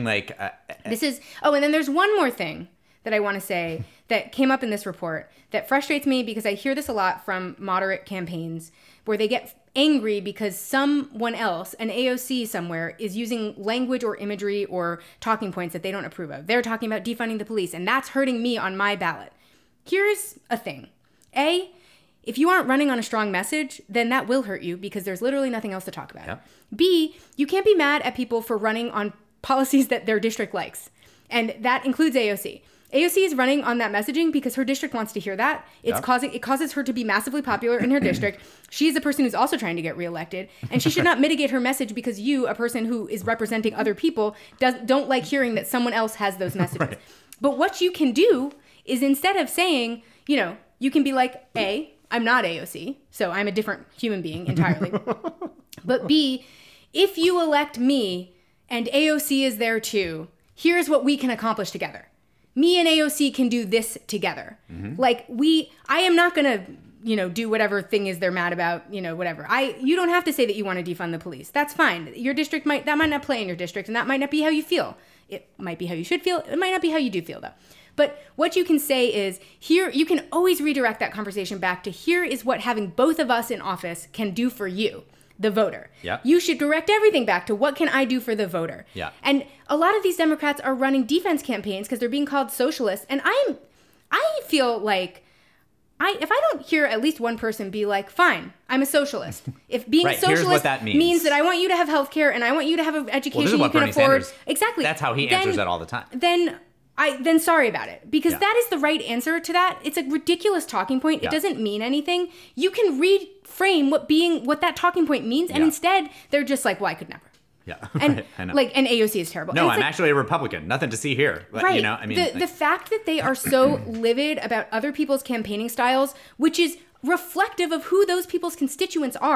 This is, and then there's one more thing that I want to say that came up in this report that frustrates me, because I hear this a lot from moderate campaigns where they get angry because someone else, an AOC somewhere, is using language or imagery or talking points that they don't approve of. They're talking about defunding the police, and that's hurting me on my ballot. Here's a thing. A, if you aren't running on a strong message, then that will hurt you, because there's literally nothing else to talk about. Yep. B, you can't be mad at people for running on policies that their district likes. And that includes AOC. AOC is running on that messaging because her district wants to hear that. It causes her to be massively popular in her district. She's a person who's also trying to get reelected, and she should not mitigate her message because you, a person who is representing other people, don't like hearing that someone else has those messages. Right. But what you can do is, instead of saying, you can be like, A, I'm not AOC, so I'm a different human being entirely. But B, if you elect me and AOC is there too, here's what we can accomplish together. Me and AOC can do this together. Mm-hmm. I am not going to, do whatever thing is they're mad about, whatever. You don't have to say that you want to defund the police. That's fine. Your district might not play in your district, and that might not be how you feel. It might be how you should feel. It might not be how you do feel, though. But what you can say is, here, you can always redirect that conversation back to, here is what having both of us in office can do for you, the voter. Yeah. You should direct everything back to, what can I do for the voter? Yeah. And a lot of these Democrats are running defense campaigns because they're being called socialists. And I feel like, if I don't hear at least one person be like, fine, I'm a socialist. If being a socialist means that I want you to have health care and I want you to have an education you can afford. Exactly. That's how he answers that all the time. Then sorry about it, because that is the right answer to that. It's a ridiculous talking point. It doesn't mean anything. You can reframe what that talking point means, and instead they're just like, well, I could never. Yeah, and and AOC is terrible. No, I'm actually a Republican. Nothing to see here. Right. The fact that they are so livid about other people's campaigning styles, which is reflective of who those people's constituents are,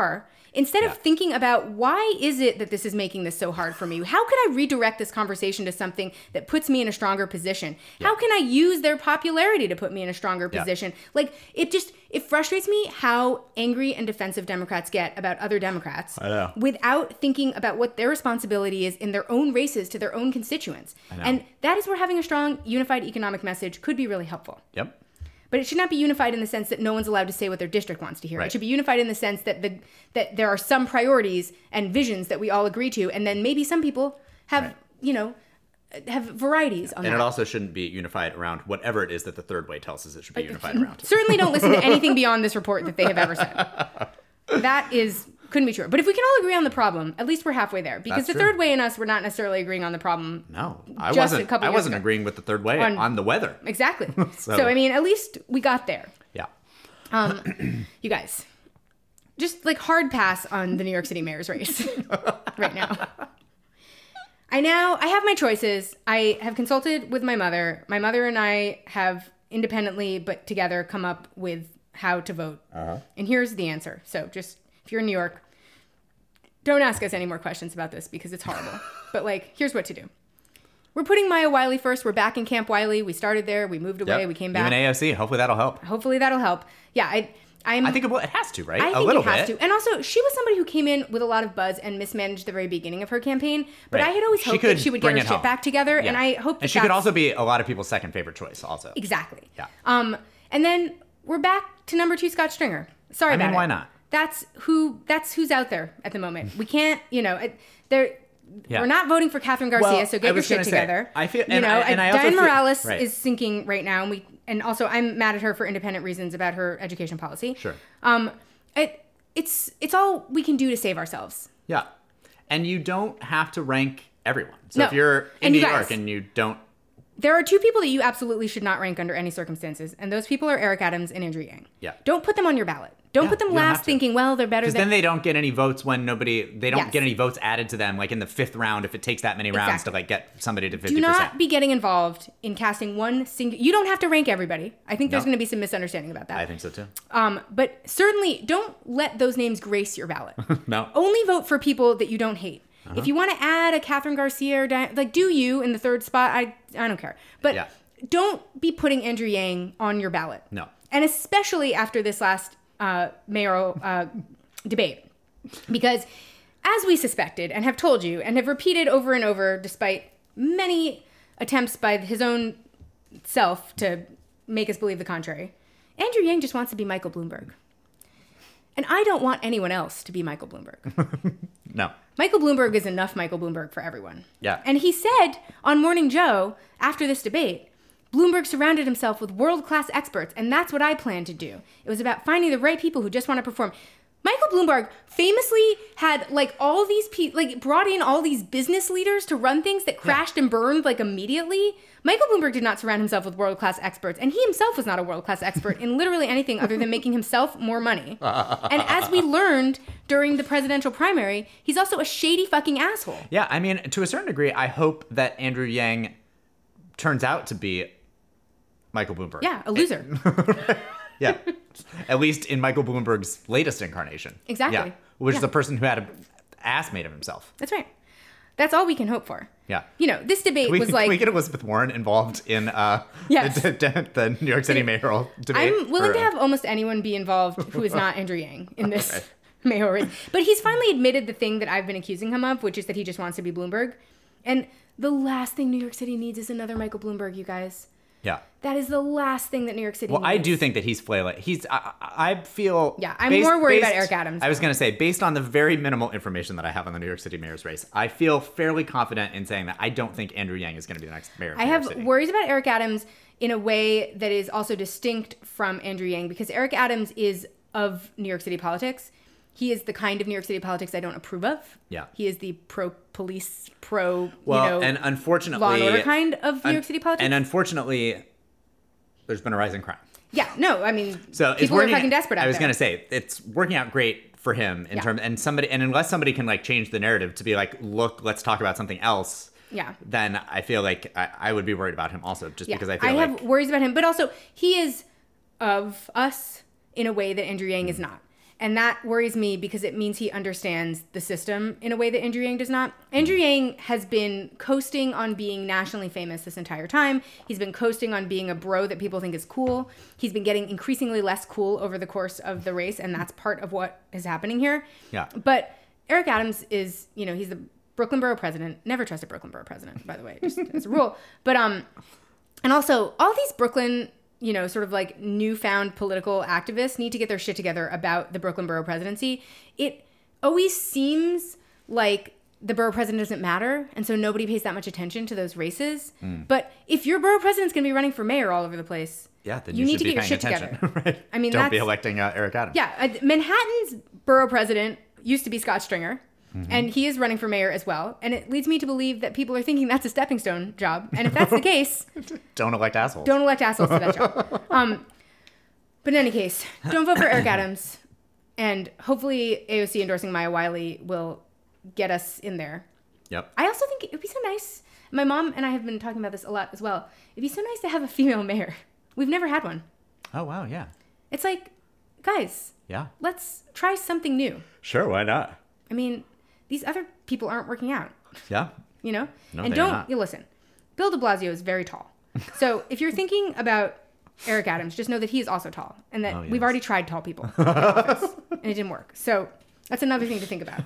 Instead of thinking about why is it that this is making this so hard for me? How can I redirect this conversation to something that puts me in a stronger position? How can I use their popularity to put me in a stronger position? Like, it frustrates me how angry and defensive Democrats get about other Democrats without thinking about what their responsibility is in their own races to their own constituents. And that is where having a strong, unified economic message could be really helpful. Yep. But it should not be unified in the sense that no one's allowed to say what their district wants to hear. Right. It should be unified in the sense that that there are some priorities and visions that we all agree to, and then maybe some people have, have varieties on that. And it also shouldn't be unified around whatever it is that the third way tells us it should be unified around. Certainly don't listen to anything beyond this report that they have ever said. That couldn't be true. But if we can all agree on the problem, at least we're halfway there. Because the third way and us, we're not necessarily agreeing on the problem. No, I wasn't agreeing with the third way on the weather. Exactly. So, I mean, at least we got there. Yeah. You guys, just like hard pass on the New York City mayor's race right now. I have my choices. I have consulted with my mother. My mother and I have independently but together come up with how to vote. And here's the answer. So just, if you're in New York, don't ask us any more questions about this because it's horrible. But here's what to do. We're putting Maya Wiley first. We're back in Camp Wiley. We started there. We moved away. We came back. Even AOC. Hopefully that'll help. Yeah, I think it has to, right? I think it has to. And also, she was somebody who came in with a lot of buzz and mismanaged the very beginning of her campaign. But I had always hoped that she would get her shit back together. Yeah. And I hope she could also be a lot of people's second favorite choice also. Exactly. Yeah. And then we're back to number 2 Scott Stringer. Sorry about it. Why not? That's who's out there at the moment. We can't, we're not voting for Catherine Garcia, so get your shit together. I feel, Diane Morales is sinking right now, and also I'm mad at her for independent reasons about her education policy. Sure. It's all we can do to save ourselves. Yeah, and you don't have to rank everyone. So if you're in New York and you don't. There are 2 people that you absolutely should not rank under any circumstances, and those people are Eric Adams and Andrew Yang. Yeah. Don't put them on your ballot. Don't put them last thinking, well, they're better than... Because then they don't get any votes when they don't get any votes added to them, in the 5th round, if it takes that many rounds to, get somebody to 50%. Do not be getting involved in casting one single... You don't have to rank everybody. I think there's going to be some misunderstanding about that. I think so, too. But certainly, don't let those names grace your ballot. No. Only vote for people that you don't hate. If you want to add a Catherine Garcia or do you in the 3rd spot, I don't care. But don't be putting Andrew Yang on your ballot. No. And especially after this last mayoral debate. Because as we suspected and have told you and have repeated over and over, despite many attempts by his own self to make us believe the contrary, Andrew Yang just wants to be Michael Bloomberg. And I don't want anyone else to be Michael Bloomberg. No. Michael Bloomberg is enough Michael Bloomberg for everyone. Yeah. And he said on Morning Joe, after this debate, Bloomberg surrounded himself with world-class experts, and that's what I plan to do. It was about finding the right people who just want to perform. Michael Bloomberg famously had all these people, brought in all these business leaders to run things that crashed and burned immediately. Michael Bloomberg did not surround himself with world-class experts, and he himself was not a world-class expert in literally anything other than making himself more money. And as we learned during the presidential primary, he's also a shady fucking asshole. Yeah, I mean, to a certain degree, I hope that Andrew Yang turns out to be Michael Bloomberg. Yeah, a loser. Yeah. At least in Michael Bloomberg's latest incarnation. Exactly. Yeah. Which is the person who had an ass made of himself. That's right. That's all we can hope for. Yeah. This debate was Can we get Elizabeth Warren involved in the New York City mayoral debate? I'm willing to have almost anyone be involved who is not Andrew Yang in this mayoral race. But he's finally admitted the thing that I've been accusing him of, which is that he just wants to be Bloomberg. And the last thing New York City needs is another Michael Bloomberg, you guys. Yeah. That is the last thing that New York City needs. Well, I do think that he's flailing. I feel... Yeah, I'm more worried about Eric Adams. I was going to say, based on the very minimal information that I have on the New York City mayor's race, I feel fairly confident in saying that I don't think Andrew Yang is going to be the next mayor of New York City. I have worries about Eric Adams in a way that is also distinct from Andrew Yang, because Eric Adams is of New York City politics. He is the kind of New York City politics I don't approve of. Yeah. He is the pro-police, and unfortunately... law and order kind of New York City politics. And unfortunately... there's been a rise in crime. Yeah, no, I mean, so people are fucking desperate out there. I was going to say, it's working out great for him in terms, and unless somebody can change the narrative to be look, let's talk about something else. Yeah. Then I feel like I would be worried about him also, just because I feel I have worries about him, but also he is of us in a way that Andrew Yang is not. And that worries me because it means he understands the system in a way that Andrew Yang does not. Andrew Yang has been coasting on being nationally famous this entire time. He's been coasting on being a bro that people think is cool. He's been getting increasingly less cool over the course of the race, and that's part of what is happening here. Yeah. But Eric Adams is, he's the Brooklyn Borough president. Never trust a Brooklyn Borough president, by the way, just as a rule. But, and also, all these Brooklyn sort of like newfound political activists need to get their shit together about the Brooklyn Borough presidency. It always seems like the borough president doesn't matter, and so nobody pays that much attention to those races. But if your borough president's going to be running for mayor all over the place, then you need to get your shit together. Right? I mean, don't be electing Eric Adams. Yeah, Manhattan's borough president used to be Scott Stringer. And he is running for mayor as well. And it leads me to believe that people are thinking that's a stepping stone job. And if that's the case... Don't elect assholes. Don't elect assholes to that job. But in any case, don't vote for Eric Adams. And hopefully AOC endorsing Maya Wiley will get us in there. Yep. I also think it would be so nice. My mom and I have been talking about this a lot as well. It'd be so nice to have a female mayor. We've never had one. Oh, wow, yeah. It's like, guys, let's try something new. Sure, why not? I mean... These other people aren't working out. Yeah. No, and don't you listen. Bill de Blasio is very tall. So if you're thinking about Eric Adams, just know that he is also tall and that we've already tried tall people in office and it didn't work. So that's another thing to think about.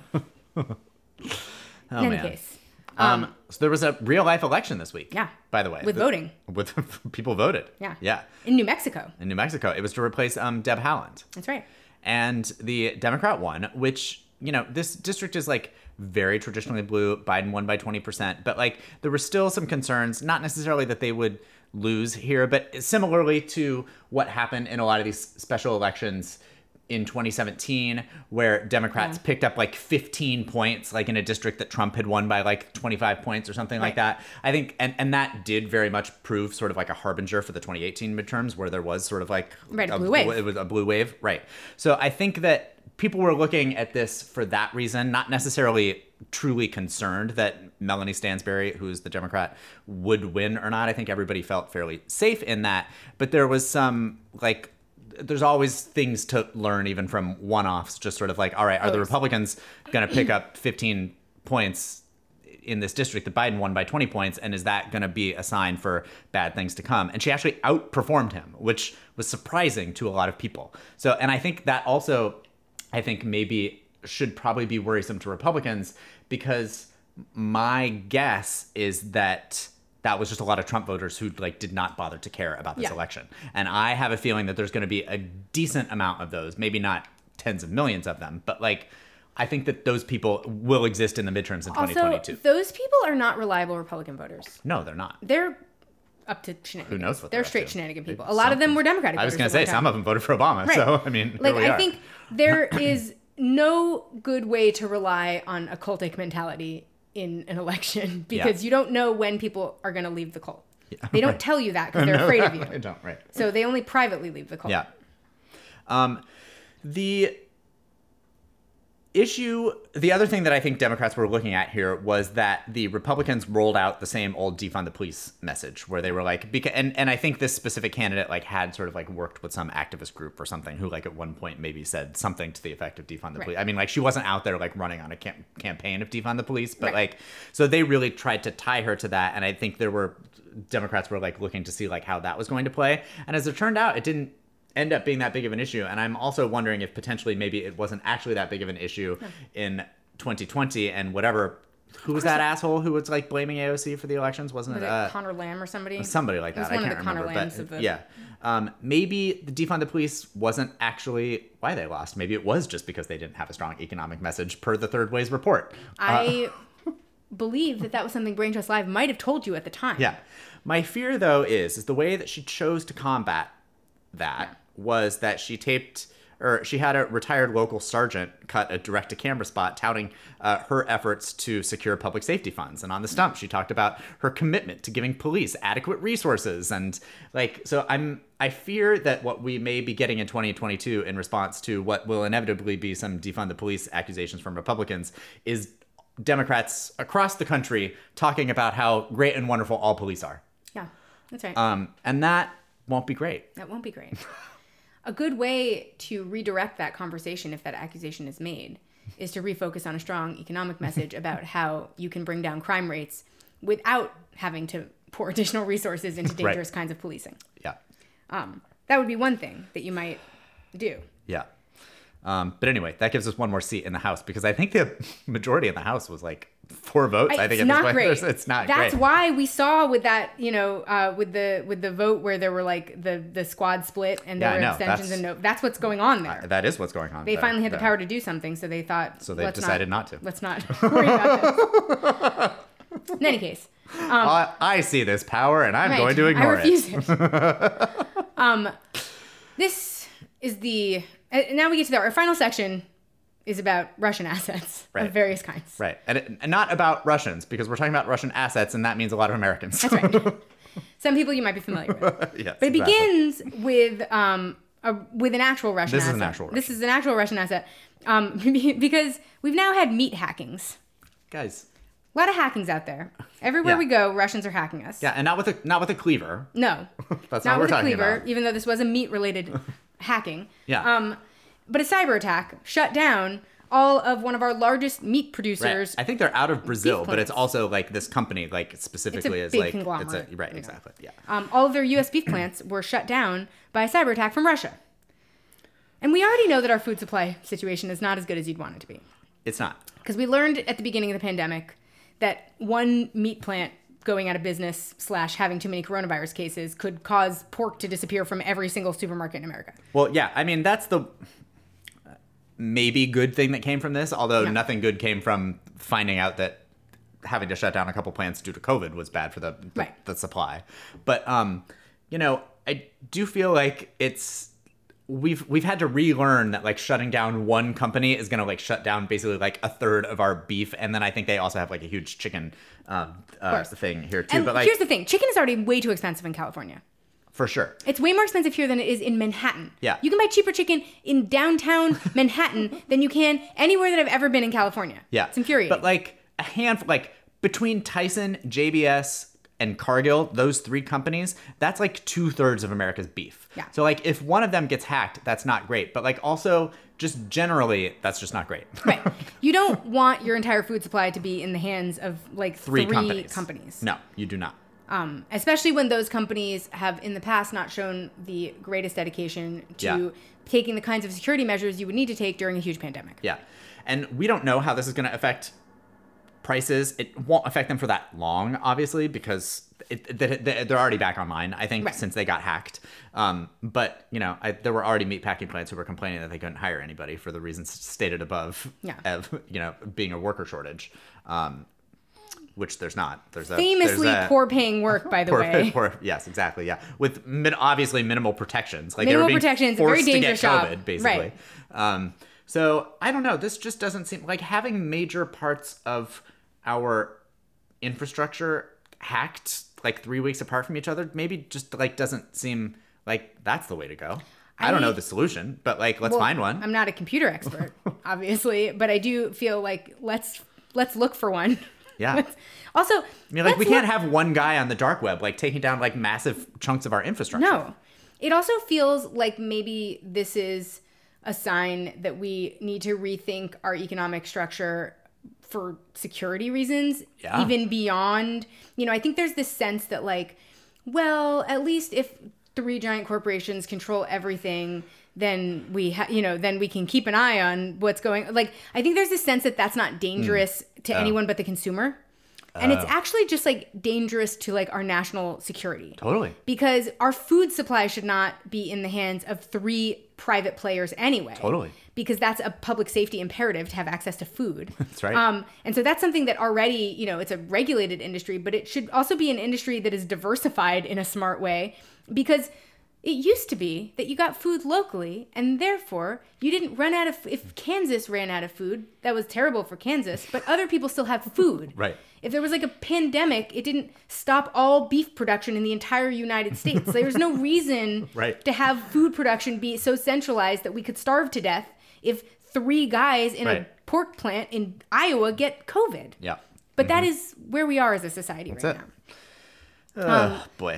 In any case. So there was a real life election this week. Yeah. By the way. With voting. With people voted. Yeah. Yeah. In New Mexico. It was to replace Deb Haaland. That's right. And the Democrat won, which... this district is like very traditionally blue. Biden won by 20%, but like there were still some concerns, not necessarily that they would lose here, but similarly to what happened in a lot of these special elections in 2017, where Democrats picked up like 15 points, like in a district that Trump had won by like 25 points or something like that. I think, and that did very much prove sort of like a harbinger for the 2018 midterms, where there was sort of like a blue wave. It was a blue wave, right? So I think that people were looking at this for that reason, not necessarily truly concerned that Melanie Stansbury, who's the Democrat, would win or not. I think everybody felt fairly safe in that. But there was some, like, there's always things to learn even from one-offs, just sort of like, all right, are the Republicans going to pick up 15 points in this district that Biden won by 20 points, and is that going to be a sign for bad things to come? And she actually outperformed him, which was surprising to a lot of people. So, and I think that also... I think maybe should probably be worrisome to Republicans, because my guess is that that was just a lot of Trump voters who like did not bother to care about this election. And I have a feeling that there's going to be a decent amount of those, maybe not tens of millions of them, but like I think that those people will exist in the midterms in 2022. Also, those people are not reliable Republican voters. No, they're not. They're up to shenanigans. Who knows what they're straight shenanigan people. A lot of them were Democratic voters. I was going to say, some of them voted for Obama. Right. So, I mean, like, I think there is no good way to rely on a cultic mentality in an election, because you don't know when people are going to leave the cult. Yeah. They don't tell you that because they're afraid of you. They don't, right. So they only privately leave the cult. Yeah. The other thing that I think Democrats were looking at here was that the Republicans rolled out the same old defund the police message, where they were like, and I think this specific candidate like had sort of like worked with some activist group or something who like at one point maybe said something to the effect of defund the police. I mean, like she wasn't out there like running on a campaign of defund the police, but like, so they really tried to tie her to that. And I think Democrats were like looking to see like how that was going to play. And as it turned out, it didn't end up being that big of an issue. And I'm also wondering if potentially maybe it wasn't actually that big of an issue in 2020 and whatever. Who was that asshole who was like blaming AOC for the elections? Wasn't it Conor Lamb or somebody? Somebody like that. I can't remember. But maybe the defund the police wasn't actually why they lost. Maybe it was just because they didn't have a strong economic message per the Third Way's report. I believe that was something Brain Trust Live might have told you at the time. Yeah. My fear, though, is the way that she chose to combat that was that she had a retired local sergeant cut a direct-to-camera spot touting her efforts to secure public safety funds. And on the stump, she talked about her commitment to giving police adequate resources. And so I fear that what we may be getting in 2022 in response to what will inevitably be some defund the police accusations from Republicans is Democrats across the country talking about how great and wonderful all police are. Yeah, that's right. And that won't be great. That won't be great. a good way to redirect that conversation, if that accusation is made, is to refocus on a strong economic message about how you can bring down crime rates without having to pour additional resources into dangerous kinds of policing. Yeah. That would be one thing that you might do. Yeah. But anyway, that gives us one more seat in the House, because I think the majority in the House was like 4 votes. I think it's not great. It's not That's great. That's why we saw with that, with the vote where there were like the squad split and there were abstentions and no. That's what's going on there. That is what's going on. They finally had the power to do something, so they thought. So they decided not to. Let's not worry about this. In any case, I see this power, and I'm going to ignore it. I refuse it. This is the. Now we get to our final section. Is about Russian assets of various kinds. Right. And not about Russians, because we're talking about Russian assets, and that means a lot of Americans. That's right. Some people you might be familiar with. Yes, but it begins with an actual Russian asset. This is an actual Russian asset. Because we've now had meat hackings. Guys. A lot of hackings out there. Everywhere we go, Russians are hacking us. Yeah, and not with a cleaver. No. That's not what we're talking about. Even though this was a meat-related hacking. Yeah. But a cyber attack shut down all of one of our largest meat producers. Right. I think they're out of Brazil, but it's also like this company, like specifically it's a is big like conglomerate, right, exactly. Yeah. All of their U.S. beef plants were shut down by a cyber attack from Russia. And we already know that our food supply situation is not as good as you'd want it to be. It's not. Because we learned at the beginning of the pandemic that one meat plant going out of business / having too many coronavirus cases could cause pork to disappear from every single supermarket in America. Well, yeah, I mean, that's the maybe good thing that came from this, although nothing good came from finding out that having to shut down a couple plants due to COVID was bad for the supply. But, I do feel like we've had to relearn that like shutting down one company is going to like shut down basically like a third of our beef. And then I think they also have like a huge chicken thing here too. And but like, here's the thing. Chicken is already way too expensive in California. For sure. It's way more expensive here than it is in Manhattan. Yeah. You can buy cheaper chicken in downtown Manhattan than you can anywhere that I've ever been in California. Yeah. It's infuriating. But like a handful, like between Tyson, JBS, and Cargill, those 3 companies, that's like 2/3 of America's beef. Yeah. So like if one of them gets hacked, that's not great. But like also just generally, that's just not great. Right. You don't want your entire food supply to be in the hands of like 3 companies. No, you do not. Especially when those companies have in the past not shown the greatest dedication to taking the kinds of security measures you would need to take during a huge pandemic. Yeah. And we don't know how this is going to affect prices. It won't affect them for that long, obviously, because they're already back online, I think, since they got hacked. But, there were already meatpacking plants who were complaining that they couldn't hire anybody for the reasons stated above of, being a worker shortage. Which there's not. There's poor paying work, by the way. Yes, exactly. Yeah, with obviously minimal protections. Like minimal they were being protections, forced very dangerous to get COVID, job. basically. Right. So I don't know. This just doesn't seem like having major parts of our infrastructure hacked like 3 weeks apart from each other. Maybe just like doesn't seem like that's the way to go. I don't know the solution, but like let's find one. I'm not a computer expert, obviously, but I do feel like let's look for one. Yeah. Also, I mean, like we can't have one guy on the dark web like taking down like massive chunks of our infrastructure. No. It also feels like maybe this is a sign that we need to rethink our economic structure for security reasons, even beyond, I think there's this sense that like, well, at least if 3 giant corporations control everything, then then we can keep an eye on what's going. Like, I think there's this sense that that's not dangerous to anyone but the consumer. And it's actually just like dangerous to like our national security. Totally. Because our food supply should not be in the hands of 3 private players anyway. Totally. Because that's a public safety imperative to have access to food. That's right. And so that's something that already, it's a regulated industry, but it should also be an industry that is diversified in a smart way, because it used to be that you got food locally, and therefore you didn't run out of. If Kansas ran out of food, that was terrible for Kansas, but other people still have food. Right. If there was like a pandemic, it didn't stop all beef production in the entire United States. There's no reason to have food production be so centralized that we could starve to death if 3 guys in a pork plant in Iowa get COVID. Yeah. But that is where we are as a society right now. Oh, boy.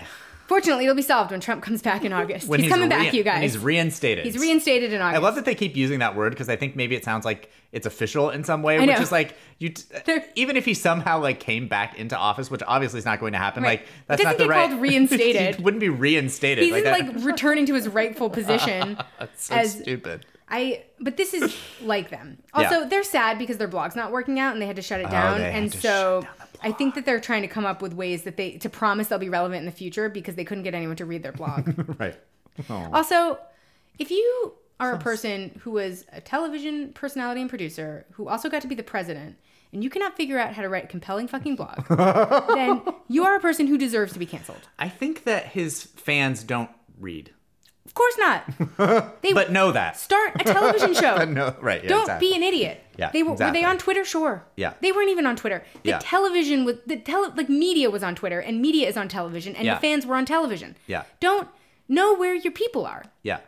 Fortunately, it'll be solved when Trump comes back in August. He's coming back, you guys. When he's reinstated. He's reinstated in August. I love that they keep using that word because I think maybe it sounds like it's official in some way, I know. which is like even if he somehow like came back into office, which obviously is not going to happen. Right. Like that's not the right. It doesn't get called reinstated. He wouldn't be reinstated. He's like returning to his rightful position. That's so stupid. But this is like them. Also, they're sad because their blog's not working out and they had to shut it down. And so I think that they're trying to come up with ways that to promise they'll be relevant in the future because they couldn't get anyone to read their blog. Right. Oh. Also, if you are a person who was a television personality and producer who also got to be the president and you cannot figure out how to write a compelling fucking blog, then you are a person who deserves to be canceled. I think that his fans don't read. Of course not. But know that. Start a television show. No, right. Yeah, Don't be an idiot. Yeah, Were they on Twitter? Sure. Yeah. They weren't even on Twitter. Television was media was on Twitter and media is on television and the fans were on television. Yeah. Don't know where your people are. Yeah.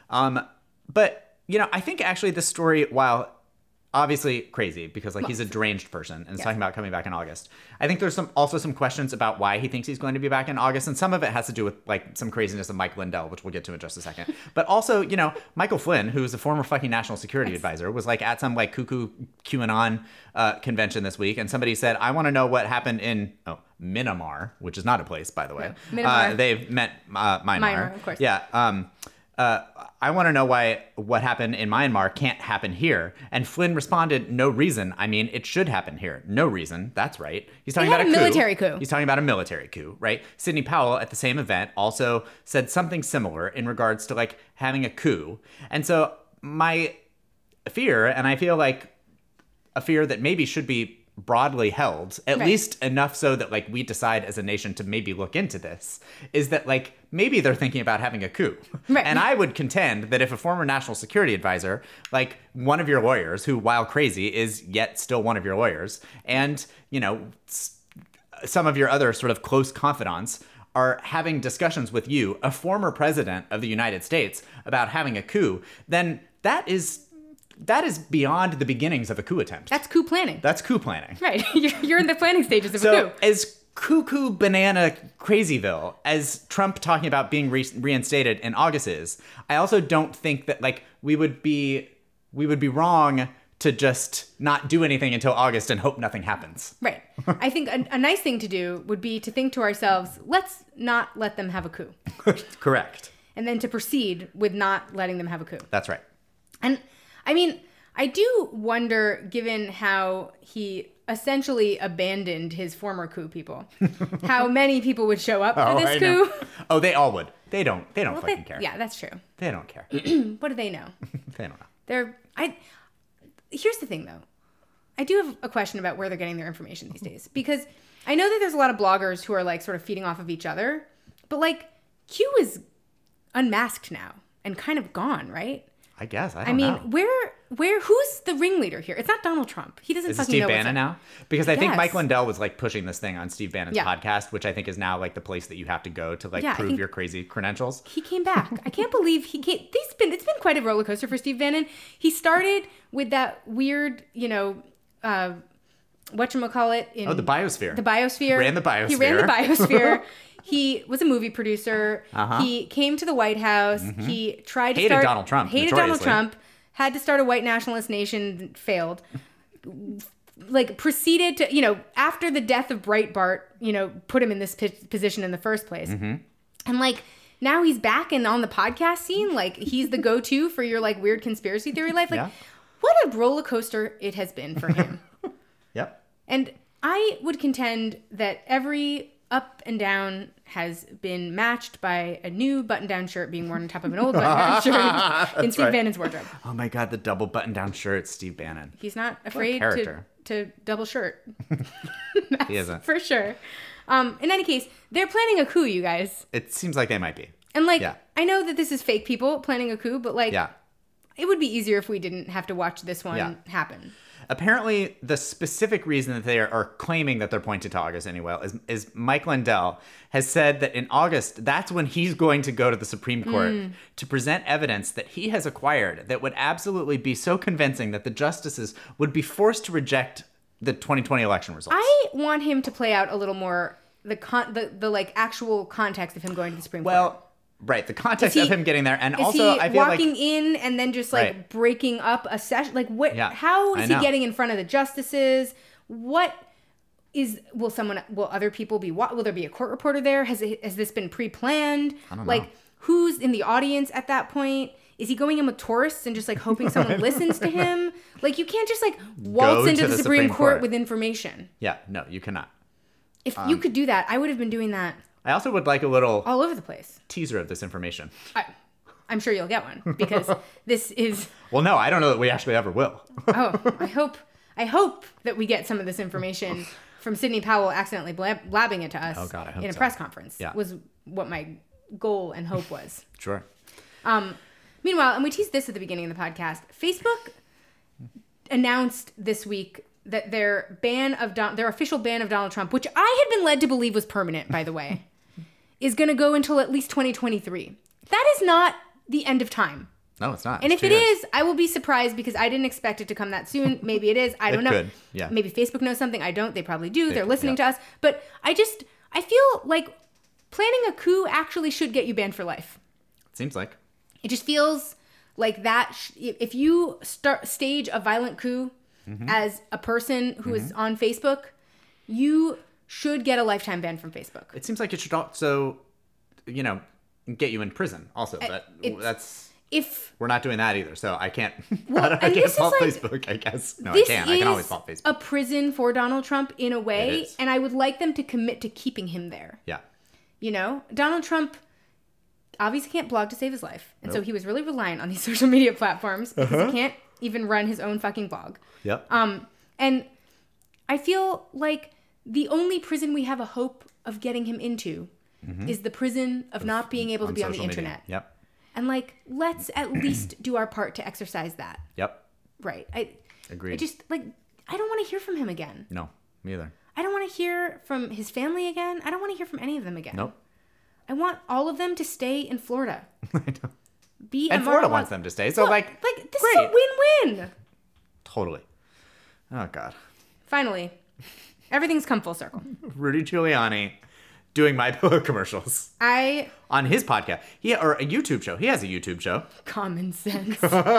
But I think actually this story, while obviously crazy because he's a deranged person and is talking about coming back in August. I think there's also some questions about why he thinks he's going to be back in August, and some of it has to do with some craziness of Mike Lindell, which we'll get to in just a second. But also, Michael Flynn, who's a former fucking national security advisor, was at some cuckoo QAnon convention this week, and somebody said, "I want to know what happened in Myanmar," which is not a place, by the way. No, Myanmar. They've met Myanmar, of course. Yeah. I want to know why what happened in Myanmar can't happen here. And Flynn responded, "No reason. I mean, it should happen here. No reason." That's right. He's talking about a military coup. He's talking about a military coup, right? Sidney Powell at the same event also said something similar in regards to having a coup. And so my fear, and I feel like a fear that maybe should be broadly held, at least enough so that we decide as a nation to maybe look into this, is that maybe they're thinking about having a coup. Right. And I would contend that if a former national security advisor, one of your lawyers, who while crazy is yet still one of your lawyers, and some of your other sort of close confidants are having discussions with you, a former president of the United States, about having a coup, then that is beyond the beginnings of a coup attempt. That's coup planning. That's coup planning. Right. You're in the planning stages of a coup. As cuckoo banana crazyville as Trump talking about being reinstated in August is, I also don't think that we would be wrong to just not do anything until August and hope nothing happens. Right. I think a nice thing to do would be to think to ourselves, let's not let them have a coup. Correct. And then to proceed with not letting them have a coup. That's right. And I mean, I do wonder, given how he essentially abandoned his former coup people, how many people would show up for this coup. Oh, they all would. They don't fucking care. Yeah, that's true. They don't care. What do they know? They don't know. Here's the thing, though. I do have a question about where they're getting their information these days, because I know that there's a lot of bloggers who are sort of feeding off of each other, but Q is unmasked now and kind of gone, right? I guess. I don't know. Who's the ringleader here? It's not Donald Trump. He doesn't fucking know. Is it Steve Bannon now? Because I think Mike Lindell was pushing this thing on Steve Bannon's podcast, which I think is now the place that you have to go to prove your crazy credentials. He came back. I can't believe he came. It's been quite a roller coaster for Steve Bannon. He started with that weird, whatchamacallit in the biosphere. The biosphere. He ran the biosphere. He was a movie producer. Uh-huh. He came to the White House. Mm-hmm. He tried to hated Donald Trump. Hated Donald Trump. Had to start a white nationalist nation. Failed. Proceeded to, after the death of Breitbart, put him in this position in the first place. Mm-hmm. And now he's back and on the podcast scene. He's the go-to for your weird conspiracy theory life. What a roller coaster it has been for him. Yep. And I would contend that every up and down has been matched by a new button-down shirt being worn on top of an old button-down shirt in Steve Bannon's wardrobe. Oh my God, the double button-down shirt, Steve Bannon. He's not afraid to double shirt. He isn't. For sure. In any case, they're planning a coup, you guys. It seems like they might be. And I know that this is fake people planning a coup, but it would be easier if we didn't have to watch this one happen. Apparently, the specific reason that they are claiming that they're pointing to August anyway is Mike Lindell has said that in August, that's when he's going to go to the Supreme Court to present evidence that he has acquired that would absolutely be so convincing that the justices would be forced to reject the 2020 election results. I want him to play out a little more the like actual context of him going to the Supreme Court. Well, right, the context of him getting there, and is also he I feel walking like in and then just like Right. breaking up a session? Like what? Yeah, How I is he know. getting in front of the justices? What is? Will other people be? Will there be a court reporter there? Has this been pre-planned? I don't know. Like who's in the audience at that point? Is he going in with tourists and just like hoping someone listens to him? Like you can't just like waltz into the Supreme Court with information. Yeah, no, you cannot. If you could do that, I would have been doing that I also would like a little all over the place. teaser of this information. I'm sure you'll get one because this is. Well, no, I don't know that we actually ever will. Oh, I hope that we get some of this information from Sidney Powell accidentally blabbing it to us Oh, God, I hope in a so. press conference. Yeah. Was what my goal and hope was. Sure. Meanwhile, and we teased this at the beginning of the podcast, Facebook announced this week that their official ban of Donald Trump, which I had been led to believe was permanent, by the way, is going to go until at least 2023. That is not the end of time. No, it's not. And It's if 2 it years. is, I will be surprised because I didn't expect it to come that soon. Maybe it is. I don't know. could, yeah. Maybe Facebook knows something. I don't. They probably do. They're could, listening yeah. to us. But I feel like planning a coup actually should get you banned for life. It seems like. It just feels like that. If you stage a violent coup as a person who is on Facebook, you should get a lifetime ban from Facebook. It seems like it should also, get you in prison also. But we're not doing that either. So I can't, I can't fault Facebook, I guess. No, I can. I can always fault Facebook. A prison for Donald Trump in a It way. is. And I would like them to commit to keeping him there. Yeah. Donald Trump obviously can't blog to save his life. And so he was really reliant on these social media platforms because he can't even run his own fucking blog. Yep. And I feel like the only prison we have a hope of getting him into is the prison of not being able to be on the social media. internet. Yep. And like, let's at least do our part to exercise that. Yep. Right. Agreed. I just like, I don't want to hear from him again. No, me either. I don't want to hear from his family again. I don't want to hear from any of them again. Nope. I want all of them to stay in Florida. I know. Be And Florida wants them to stay. So like this is a win-win. Totally. Oh, God. Finally, everything's come full circle. Rudy Giuliani doing My Pillow commercials on his podcast. Or a YouTube show. He has a YouTube show. Common sense.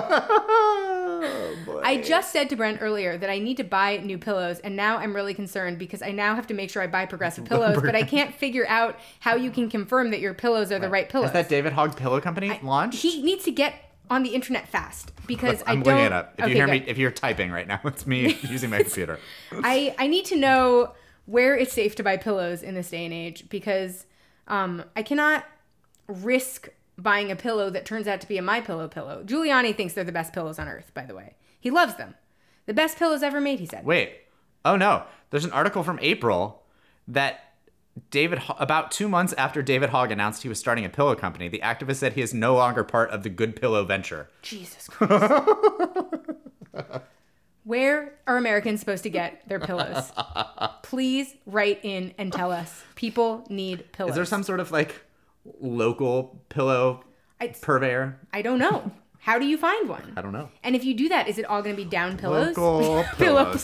Oh, boy. I just said to Brent earlier that I need to buy new pillows, and now I'm really concerned because I now have to make sure I buy Progressive pillows, but I can't figure out how you can confirm that your pillows are the right pillows. Has that David Hogg Pillow Company launched? He needs to get on the internet fast because I'm looking it up. If you hear me, if you're typing right now, it's me using my computer. I need to know where it's safe to buy pillows in this day and age because I cannot risk buying a pillow that turns out to be a MyPillow pillow. Giuliani thinks they're the best pillows on earth, by the way. He loves them. The best pillows ever made, he said. Wait. Oh, no. There's an article from April that about 2 months after David Hogg announced he was starting a pillow company, the activist said he is no longer part of the Good Pillow venture. Jesus Christ. Where are Americans supposed to get their pillows? Please write in and tell us. People need pillows. Is there some sort of local pillow purveyor? I don't know. How do you find one? I don't know. And if you do that, is it all going to be down pillows? Local pillows.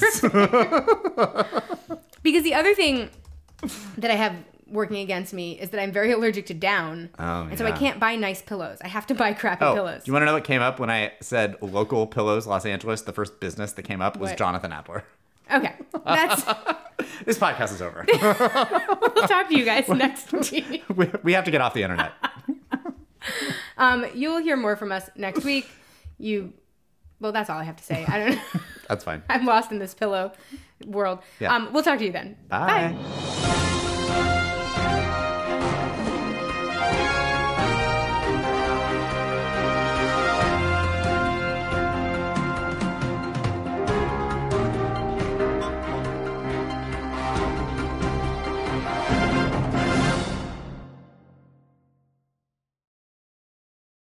Because the other thing that I have working against me is that I'm very allergic to down. Oh, and so I can't buy nice pillows. I have to buy crappy pillows. Do you want to know what came up when I said local pillows, Los Angeles? The first business that came up was What? Jonathan Adler. Okay. That's This podcast is over. we'll talk to you guys next week. We have to get off the internet. You'll hear more from us next week. Well, that's all I have to say. I don't know. That's fine. I'm lost in this pillow world. Yeah. We'll talk to you then. Bye. Bye.